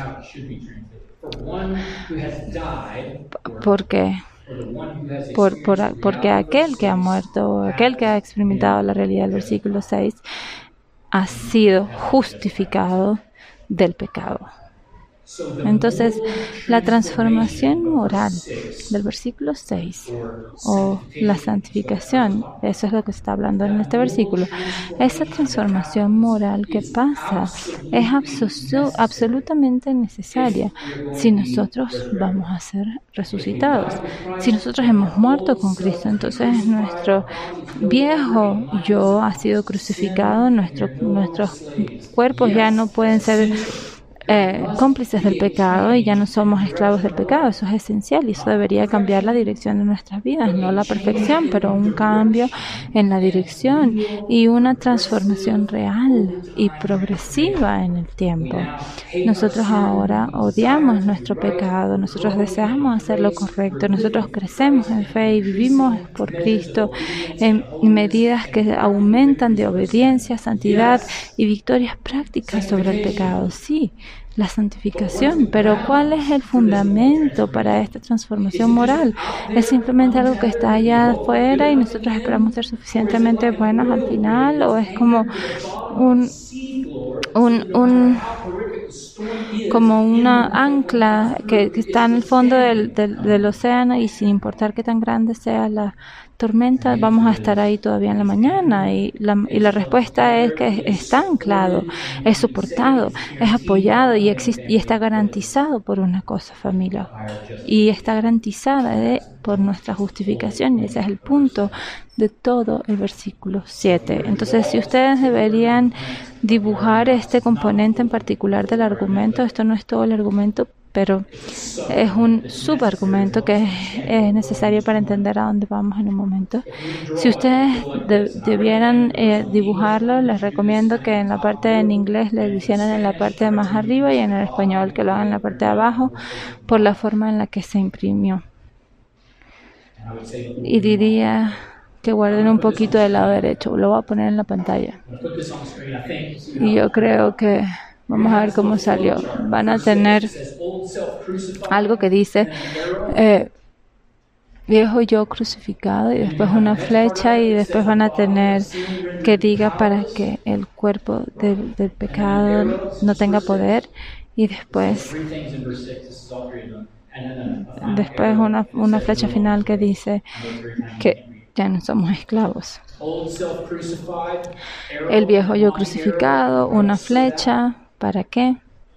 ¿Por qué? Porque aquel que ha muerto, aquel que ha experimentado la realidad del versículo 6, ha sido justificado del pecado. Entonces, la transformación moral del versículo 6, o la santificación, eso es lo que se está hablando en este versículo, esa transformación moral que pasa es absolutamente necesaria si nosotros vamos a ser resucitados. Si nosotros hemos muerto con Cristo, entonces nuestro viejo yo ha sido crucificado, nuestros cuerpos ya no pueden ser cómplices del pecado, y ya no somos esclavos del pecado. Eso es esencial, y eso debería cambiar la dirección de nuestras vidas, no la perfección, pero un cambio en la dirección y una transformación real y progresiva en el tiempo. Nosotros ahora odiamos nuestro pecado, nosotros deseamos hacer lo correcto, nosotros crecemos en fe y vivimos por Cristo en medidas que aumentan de obediencia, santidad y victorias prácticas sobre el pecado. Sí, la santificación, pero ¿cuál es el fundamento para esta transformación moral? ¿Es simplemente algo que está allá afuera y nosotros esperamos ser suficientemente buenos al final? ¿O es como como una ancla que está en el fondo del océano, y sin importar qué tan grande sea la tormenta, vamos a estar ahí todavía en la mañana? Y la respuesta es que está anclado, es soportado, es apoyado y está garantizado por una cosa, familia, y está garantizada por nuestra justificación, y ese es el punto de todo el versículo 7. Entonces, si ustedes deberían dibujar este componente en particular del argumento, esto no es todo el argumento, pero es un subargumento que es necesario para entender a dónde vamos en un momento. Si ustedes debieran dibujarlo, les recomiendo que en la parte en inglés lo hicieran en la parte de más arriba, y en el español que lo hagan en la parte de abajo, por la forma en la que se imprimió. Y diría que guarden un poquito del lado derecho. Lo voy a poner en la pantalla. Y yo creo que vamos a ver cómo salió. Van a tener algo que dice viejo yo crucificado, y después una flecha, y después van a tener que diga para que el cuerpo del pecado no tenga poder, y después una flecha final que dice que ya no somos esclavos. El viejo yo crucificado, una flecha, ¿para qué?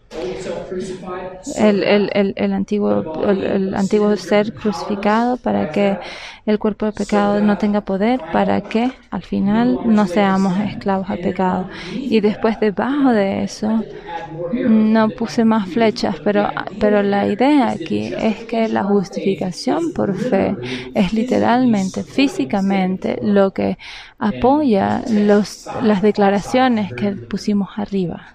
El antiguo ser crucificado, para que el cuerpo de pecado no tenga poder, para que al final no seamos esclavos al pecado. Y después, debajo de eso, no puse más flechas, pero la idea aquí es que la justificación por fe es literalmente, físicamente, lo que apoya las declaraciones que pusimos arriba.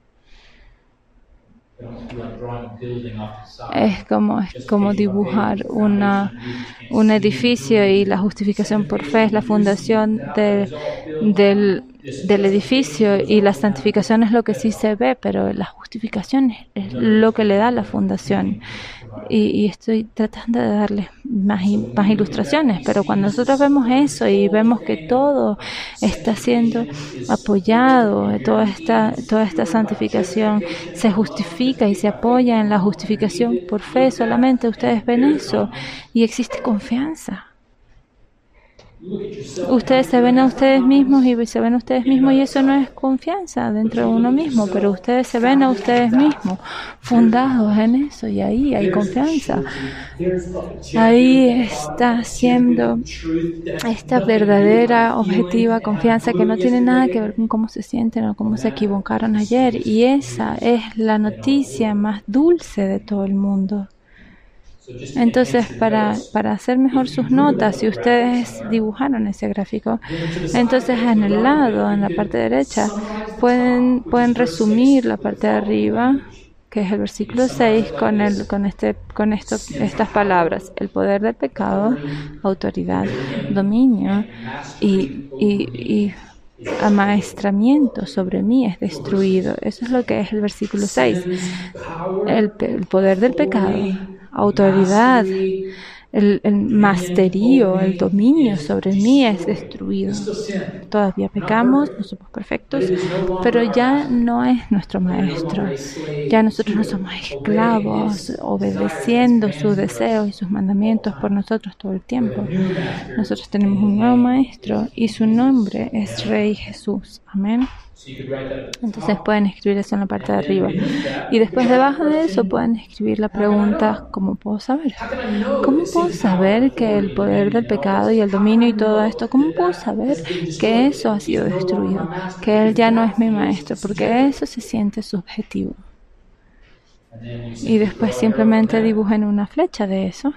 Es como dibujar un edificio, y la justificación por fe es la fundación del edificio, y la santificación es lo que sí se ve, pero la justificación es lo que le da la fundación. y estoy tratando de darles más ilustraciones, pero cuando nosotros vemos eso y vemos que todo está siendo apoyado, toda esta santificación se justifica y se apoya en la justificación por fe, solamente ustedes ven eso y existe confianza. Ustedes se ven a ustedes mismos y eso no es confianza dentro de uno mismo, pero ustedes se ven a ustedes mismos fundados en eso y ahí hay confianza. Ahí está siendo esta verdadera, objetiva confianza que no tiene nada que ver con cómo se sienten o cómo se equivocaron ayer, y esa es la noticia más dulce de todo el mundo. Entonces, para hacer mejor sus notas, si ustedes dibujaron ese gráfico, entonces en el lado, en la parte derecha, pueden resumir la parte de arriba, que es el versículo 6, con estas palabras: el poder del pecado, autoridad, dominio y amaestramiento sobre mí es destruido. Eso es lo que es el versículo 6. El poder del pecado, autoridad, el masterío, el dominio sobre mí es destruido. Todavía pecamos, no somos perfectos, pero ya no es nuestro maestro. Ya nosotros no somos esclavos obedeciendo sus deseos y sus mandamientos por nosotros todo el tiempo. Nosotros tenemos un nuevo maestro y su nombre es Rey Jesús. Amén. Entonces pueden escribir eso en la parte de arriba. Y después debajo de eso pueden escribir la pregunta: ¿cómo puedo saber? ¿Cómo puedo saber que el poder del pecado y el dominio y todo esto, cómo puedo saber que eso ha sido destruido? Que Él ya no es mi maestro, porque eso se siente subjetivo. Y después simplemente dibujen una flecha de eso.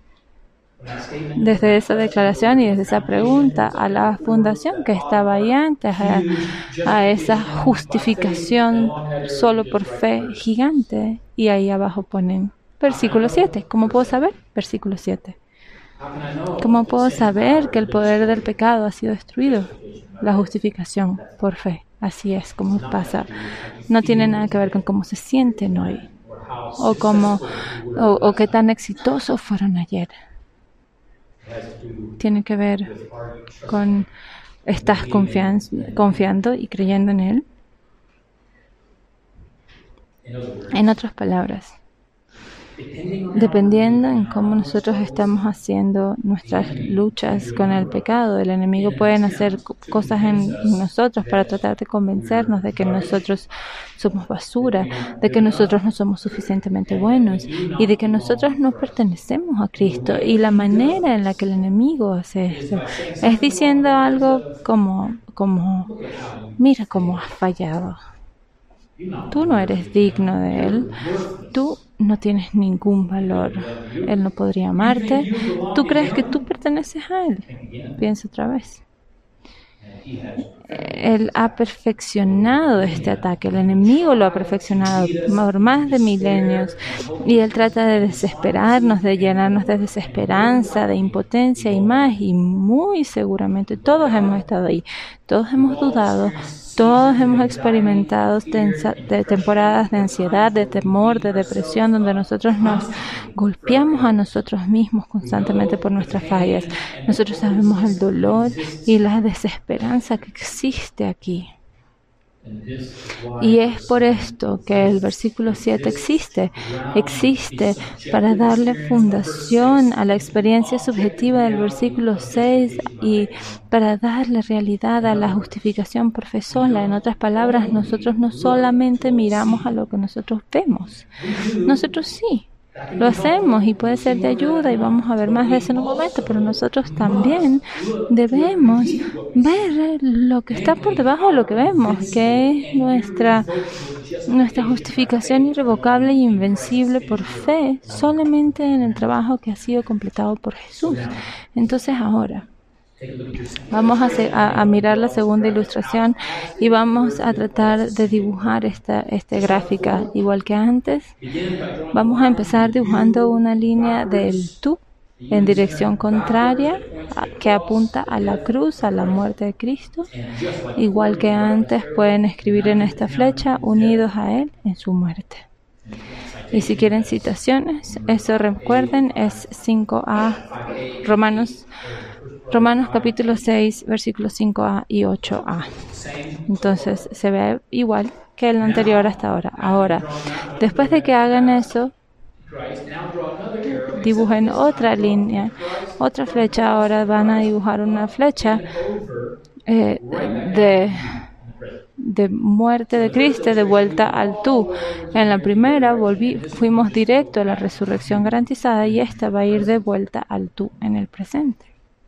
Desde esa declaración y desde esa pregunta a la fundación que estaba ahí antes, a esa justificación solo por fe gigante, y ahí abajo ponen versículo 7. ¿Cómo puedo saber? Versículo 7. ¿Cómo puedo saber que el poder del pecado ha sido destruido? La justificación por fe. Así es como pasa. No tiene nada que ver con cómo se sienten hoy o qué tan exitosos fueron ayer. Tiene que ver con: ¿estás confiando y creyendo en Él? En otras palabras, dependiendo en cómo nosotros estamos haciendo nuestras luchas con el pecado, el enemigo puede hacer cosas en nosotros para tratar de convencernos de que nosotros somos basura, de que nosotros no somos suficientemente buenos y de que nosotros no pertenecemos a Cristo. Y la manera en la que el enemigo hace esto es diciendo algo como mira cómo has fallado. Tú no eres digno de Él. Tú no tienes ningún valor. Él no podría amarte. ¿Tú crees que tú perteneces a Él? Piensa otra vez. Él ha perfeccionado este ataque. El enemigo lo ha perfeccionado por más de milenios. Y Él trata de desesperarnos, de llenarnos de desesperanza, de impotencia y más. Y muy seguramente todos hemos estado ahí. Todos hemos dudado. Todos hemos experimentado de temporadas de ansiedad, de temor, de depresión, donde nosotros nos golpeamos a nosotros mismos constantemente por nuestras fallas. Nosotros sabemos el dolor y la desesperanza que existe aquí. Y es por esto que el versículo 7 existe para darle fundación a la experiencia subjetiva del versículo 6 y para darle realidad a la justificación por fe sola. En otras palabras, nosotros no solamente miramos a lo que nosotros vemos, nosotros sí lo hacemos y puede ser de ayuda y vamos a ver más de eso en un momento, pero nosotros también debemos ver lo que está por debajo de lo que vemos, que es nuestra justificación irrevocable e invencible por fe solamente en el trabajo que ha sido completado por Jesús. Entonces ahora vamos a mirar la segunda ilustración y vamos a tratar de dibujar esta gráfica igual que antes. Vamos a empezar dibujando una línea del tú en dirección contraria que apunta a la cruz, a la muerte de Cristo. Igual que antes, pueden escribir en esta flecha: unidos a Él en su muerte. Y si quieren citaciones, eso recuerden, es 5a, Romanos capítulo 6, versículos 5a y 8a. Entonces se ve igual que el anterior hasta ahora. Ahora, después de que hagan eso, dibujen otra línea, otra flecha. Ahora van a dibujar una flecha de muerte de Cristo de vuelta al tú. En la primera fuimos directo a la resurrección garantizada y esta va a ir de vuelta al tú en el presente.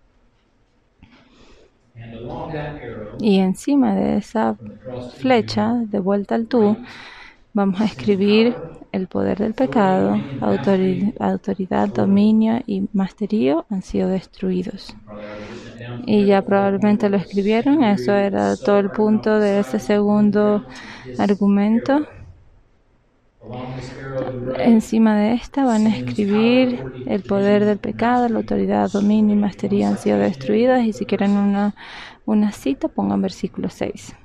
Y encima de esa flecha de vuelta al tú vamos a escribir el poder del pecado, autoridad, dominio y masterío han sido destruidos. Y ya probablemente lo escribieron, eso era todo el punto de ese segundo argumento. Encima de esta van a escribir el poder del pecado, la autoridad, dominio y mastería han sido destruidas. Y si quieren una cita, pongan versículo 6.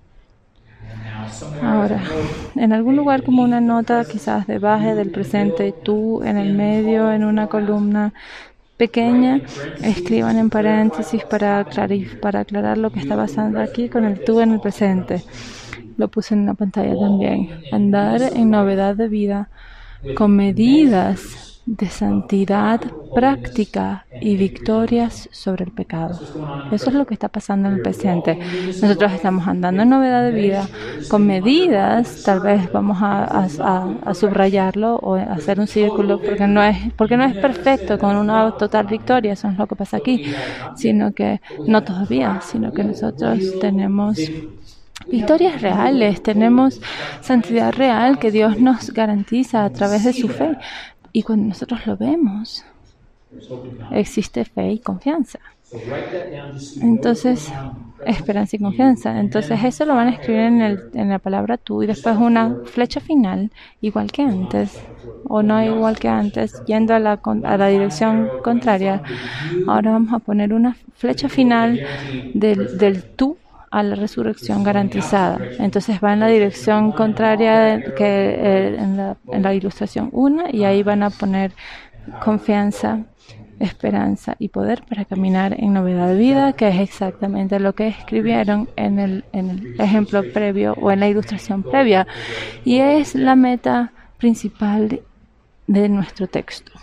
Ahora, en algún lugar como una nota quizás debajo del presente tú, en el medio, en una columna pequeña, escriban en paréntesis para aclarar lo que está pasando aquí con el tú en el presente. Lo puse en la pantalla también. Andar en novedad de vida con medidas de santidad práctica y victorias sobre el pecado. Eso es lo que está pasando en el presente. Nosotros estamos andando en novedad de vida con medidas, tal vez vamos a subrayarlo o hacer un círculo porque no es perfecto con una total victoria, eso es lo que pasa aquí, sino que no todavía, sino que nosotros tenemos victorias reales, tenemos santidad real que Dios nos garantiza a través de su fe. Y cuando nosotros lo vemos, existe fe y confianza. Entonces, esperanza y confianza. Entonces, eso lo van a escribir en la palabra tú y después una flecha final, igual que antes, o no igual que antes, yendo a la dirección contraria. Ahora vamos a poner una flecha final del tú a la resurrección garantizada. Entonces va en la dirección contraria que en la ilustración 1 y ahí van a poner confianza, esperanza y poder para caminar en novedad de vida, que es exactamente lo que escribieron en el ejemplo previo o en la ilustración previa y es la meta principal de nuestro texto.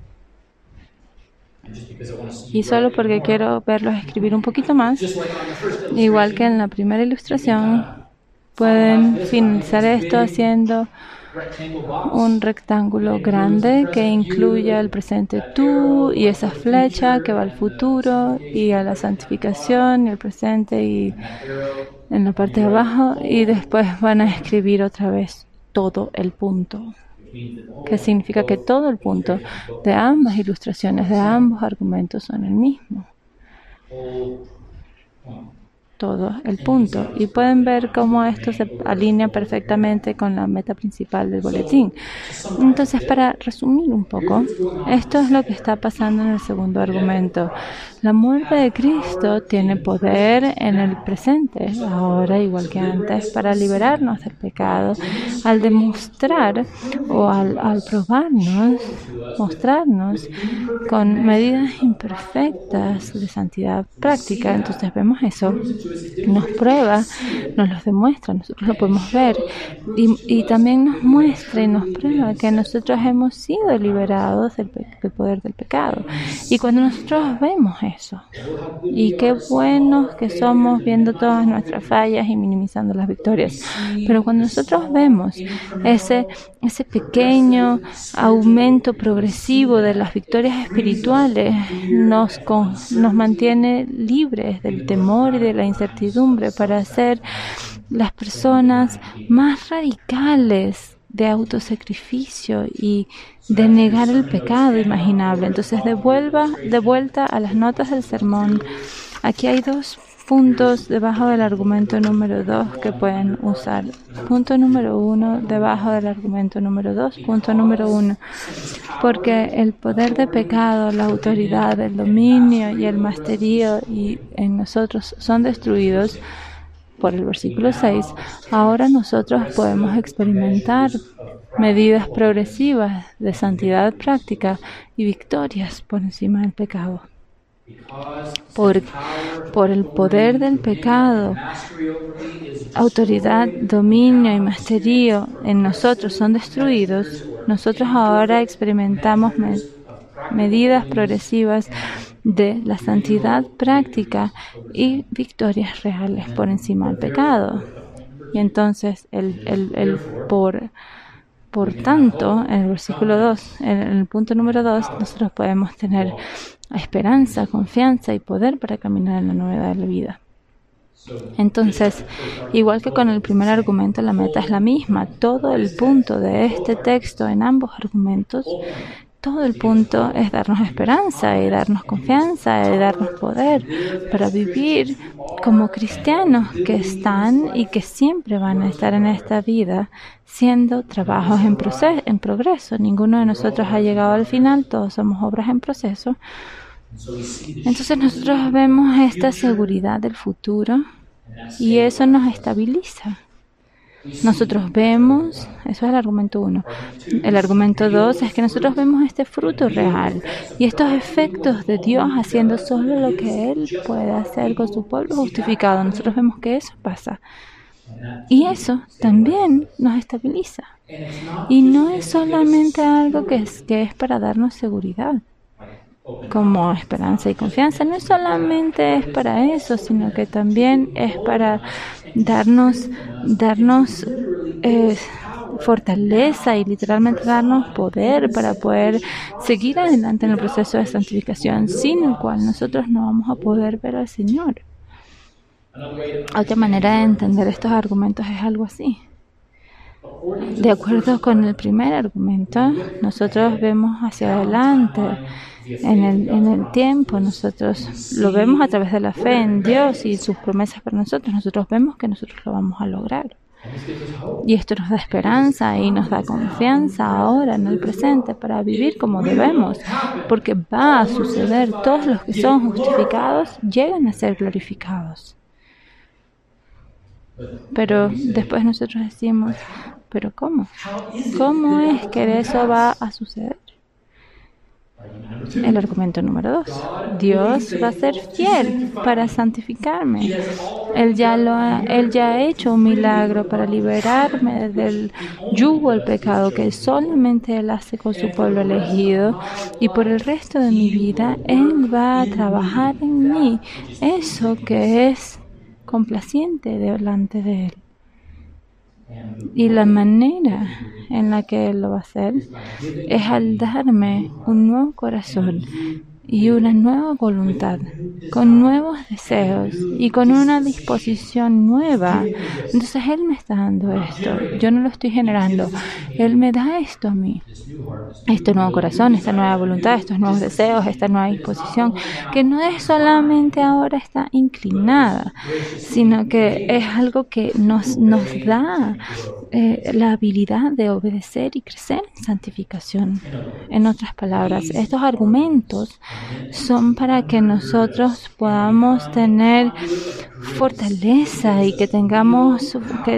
Y solo porque quiero verlos escribir un poquito más, igual que en la primera ilustración, pueden finalizar esto haciendo un rectángulo grande que incluya el presente tú y esa flecha que va al futuro y a la santificación y el presente y en la parte de abajo y después van a escribir otra vez todo el punto. Que significa que todo el punto de ambas ilustraciones, de ambos argumentos son el mismo. Todo el punto. Y pueden ver cómo esto se alinea perfectamente con la meta principal del boletín. Entonces, para resumir un poco, esto es lo que está pasando en el segundo argumento. La muerte de Cristo tiene poder en el presente, ahora igual que antes, para liberarnos del pecado, al demostrar o al probarnos, mostrarnos con medidas imperfectas de santidad práctica. Entonces vemos eso, nos prueba, nos lo demuestra, nosotros lo podemos ver y también nos muestra y nos prueba que nosotros hemos sido liberados del poder del pecado. Y cuando nosotros vemos eso, y qué buenos que somos viendo todas nuestras fallas y minimizando las victorias, pero cuando nosotros vemos ese pequeño aumento progresivo de las victorias espirituales, nos mantiene libres del temor y de la incertidumbre para ser las personas más radicales de autosacrificio y de negar el pecado imaginable. Entonces, de vuelta a las notas del sermón. Aquí hay 2 puntos debajo del argumento número 2 que pueden usar. Punto número 1 debajo del argumento número 2. Punto número 1. Porque el poder de pecado, la autoridad, el dominio y el masterío y en nosotros son destruidos por el versículo 6, ahora nosotros podemos experimentar medidas progresivas de santidad práctica y victorias por encima del pecado. Por el poder del pecado, autoridad, dominio y masterío en nosotros son destruidos, nosotros ahora experimentamos medidas progresivas de la santidad práctica y victorias reales por encima del pecado. Y entonces, por tanto, en el versículo 2, en el punto número 2, nosotros podemos tener esperanza, confianza y poder para caminar en la novedad de la vida. Entonces, igual que con el primer argumento, la meta es la misma. Todo el punto de este texto en ambos argumentos, todo el punto es darnos esperanza y darnos confianza y darnos poder para vivir como cristianos que están y que siempre van a estar en esta vida siendo trabajos en progreso. Ninguno de nosotros ha llegado al final, todos somos obras en proceso. Entonces nosotros vemos esta seguridad del futuro y eso nos estabiliza. Nosotros vemos, eso es el argumento 1. El argumento 2 es que nosotros vemos este fruto real y estos efectos de Dios haciendo solo lo que Él puede hacer con su pueblo justificado. Nosotros vemos que eso pasa. Y eso también nos estabiliza. Y no es solamente algo que es para darnos seguridad, como esperanza y confianza. No solamente es para eso, sino que también es para darnos fortaleza y literalmente darnos poder para poder seguir adelante en el proceso de santificación, sin el cual nosotros no vamos a poder ver al Señor. Otra manera de entender estos argumentos es algo así. De acuerdo con el primer argumento, nosotros vemos hacia adelante en el tiempo, nosotros lo vemos a través de la fe en Dios y sus promesas para nosotros. Nosotros vemos que nosotros lo vamos a lograr. Y esto nos da esperanza y nos da confianza ahora en el presente para vivir como debemos, porque va a suceder. Todos los que son justificados llegan a ser glorificados. Pero después nosotros decimos, ¿pero cómo? ¿Cómo es que eso va a suceder? El argumento número 2. Dios va a ser fiel para santificarme. Él ya ha hecho un milagro para liberarme del yugo del pecado que solamente Él hace con su pueblo elegido. Y por el resto de mi vida, Él va a trabajar en mí eso que es complaciente delante de Él. Y la manera en la que Él lo va a hacer es al darme un nuevo corazón y una nueva voluntad, con nuevos deseos y con una disposición nueva. Entonces Él me está dando esto, yo no lo estoy generando. Él me da esto a mí, este nuevo corazón, esta nueva voluntad, estos nuevos deseos, esta nueva disposición, que no es solamente ahora está inclinada, sino que es algo que nos da la habilidad de obedecer y crecer en santificación. En otras palabras, estos argumentos son para que nosotros podamos tener fortaleza y que tengamos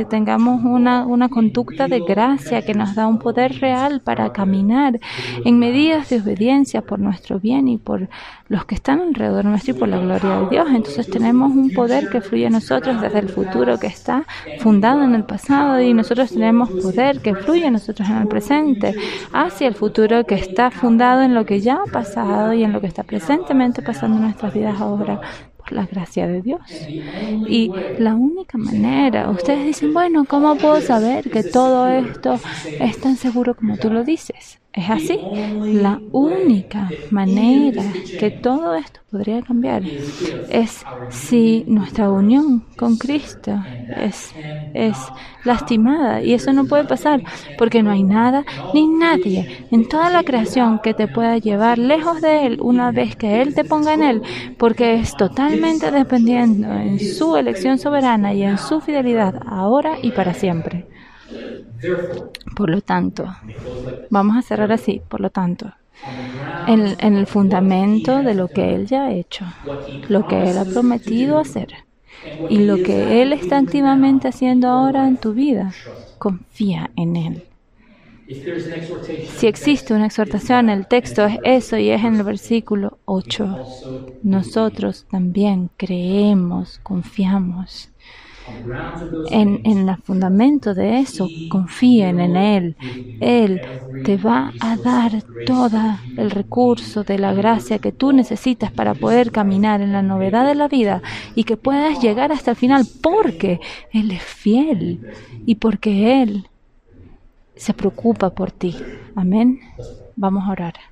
una conducta de gracia que nos da un poder real para caminar en medidas de obediencia por nuestro bien y por los que están alrededor nuestro y por la gloria de Dios. Entonces tenemos un poder que fluye a nosotros desde el futuro que está fundado en el pasado, y nosotros tenemos poder que fluye a nosotros en el presente hacia el futuro que está fundado en lo que ya ha pasado y en lo que está presentemente pasando en nuestras vidas ahora por la gracia de Dios. Y la única manera, ustedes dicen, bueno, ¿cómo puedo saber que todo esto es tan seguro como tú lo dices? Es así. La única manera que todo esto podría cambiar es si nuestra unión con Cristo es lastimada. Y eso no puede pasar porque no hay nada ni nadie en toda la creación que te pueda llevar lejos de Él una vez que Él te ponga en Él, porque es totalmente dependiendo en su elección soberana y en su fidelidad ahora y para siempre. Por lo tanto, vamos a cerrar así, por lo tanto, en el fundamento de lo que Él ya ha hecho, lo que Él ha prometido hacer y lo que Él está activamente haciendo ahora en tu vida, confía en Él. Si existe una exhortación, el texto es eso y es en el versículo 8. Nosotros también creemos, confiamos en el fundamento de eso. Confíen en Él. Él te va a dar todo el recurso de la gracia que tú necesitas para poder caminar en la novedad de la vida y que puedas llegar hasta el final, porque Él es fiel y porque Él se preocupa por ti. Amén. Vamos a orar.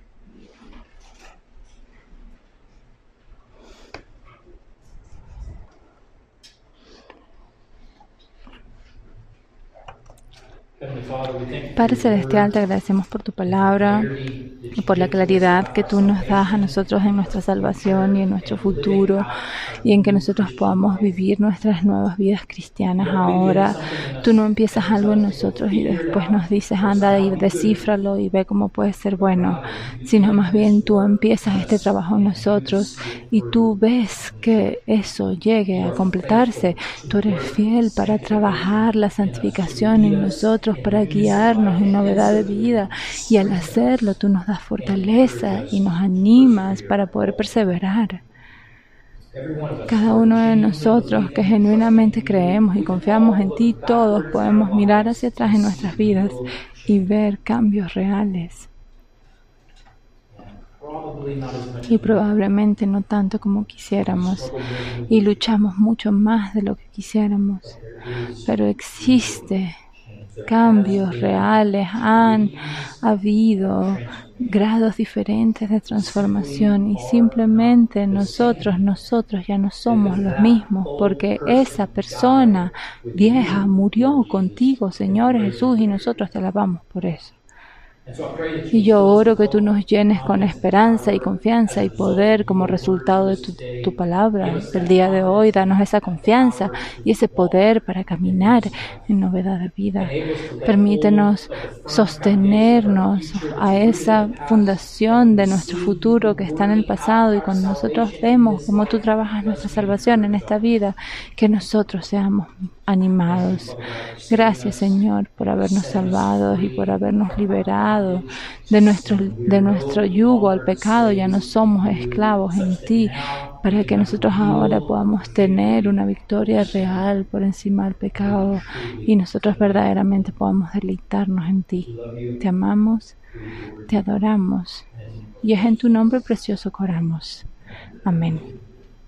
Padre Celestial, te agradecemos por tu palabra y por la claridad que tú nos das a nosotros en nuestra salvación y en nuestro futuro, y en que nosotros podamos vivir nuestras nuevas vidas cristianas ahora. Tú no empiezas algo en nosotros y después nos dices, anda y descífralo y ve cómo puede ser bueno, sino más bien tú empiezas este trabajo en nosotros y tú ves que eso llegue a completarse. Tú eres fiel para trabajar la santificación en nosotros, para guiarnos en novedad de vida, y al hacerlo tú nos das fortaleza y nos animas para poder perseverar. Cada uno de nosotros que genuinamente creemos y confiamos en ti, todos podemos mirar hacia atrás en nuestras vidas y ver cambios reales. Y probablemente no tanto como quisiéramos, y luchamos mucho más de lo que quisiéramos, pero existe cambios reales, han habido grados diferentes de transformación, y simplemente nosotros ya no somos los mismos, porque esa persona vieja murió contigo, Señor Jesús, y nosotros te alabamos por eso. Y yo oro que tú nos llenes con esperanza y confianza y poder como resultado de tu palabra del día de hoy. Danos esa confianza y ese poder para caminar en novedad de vida. Permítenos sostenernos a esa fundación de nuestro futuro que está en el pasado, y cuando nosotros vemos cómo tú trabajas nuestra salvación en esta vida, que nosotros seamos animados. Gracias, Señor, por habernos salvado y por habernos liberado de nuestro yugo al pecado. Ya no somos esclavos en ti, para que nosotros ahora podamos tener una victoria real por encima del pecado y nosotros verdaderamente podamos deleitarnos en ti. Te amamos, te adoramos, y es en tu nombre precioso que oramos. Amén.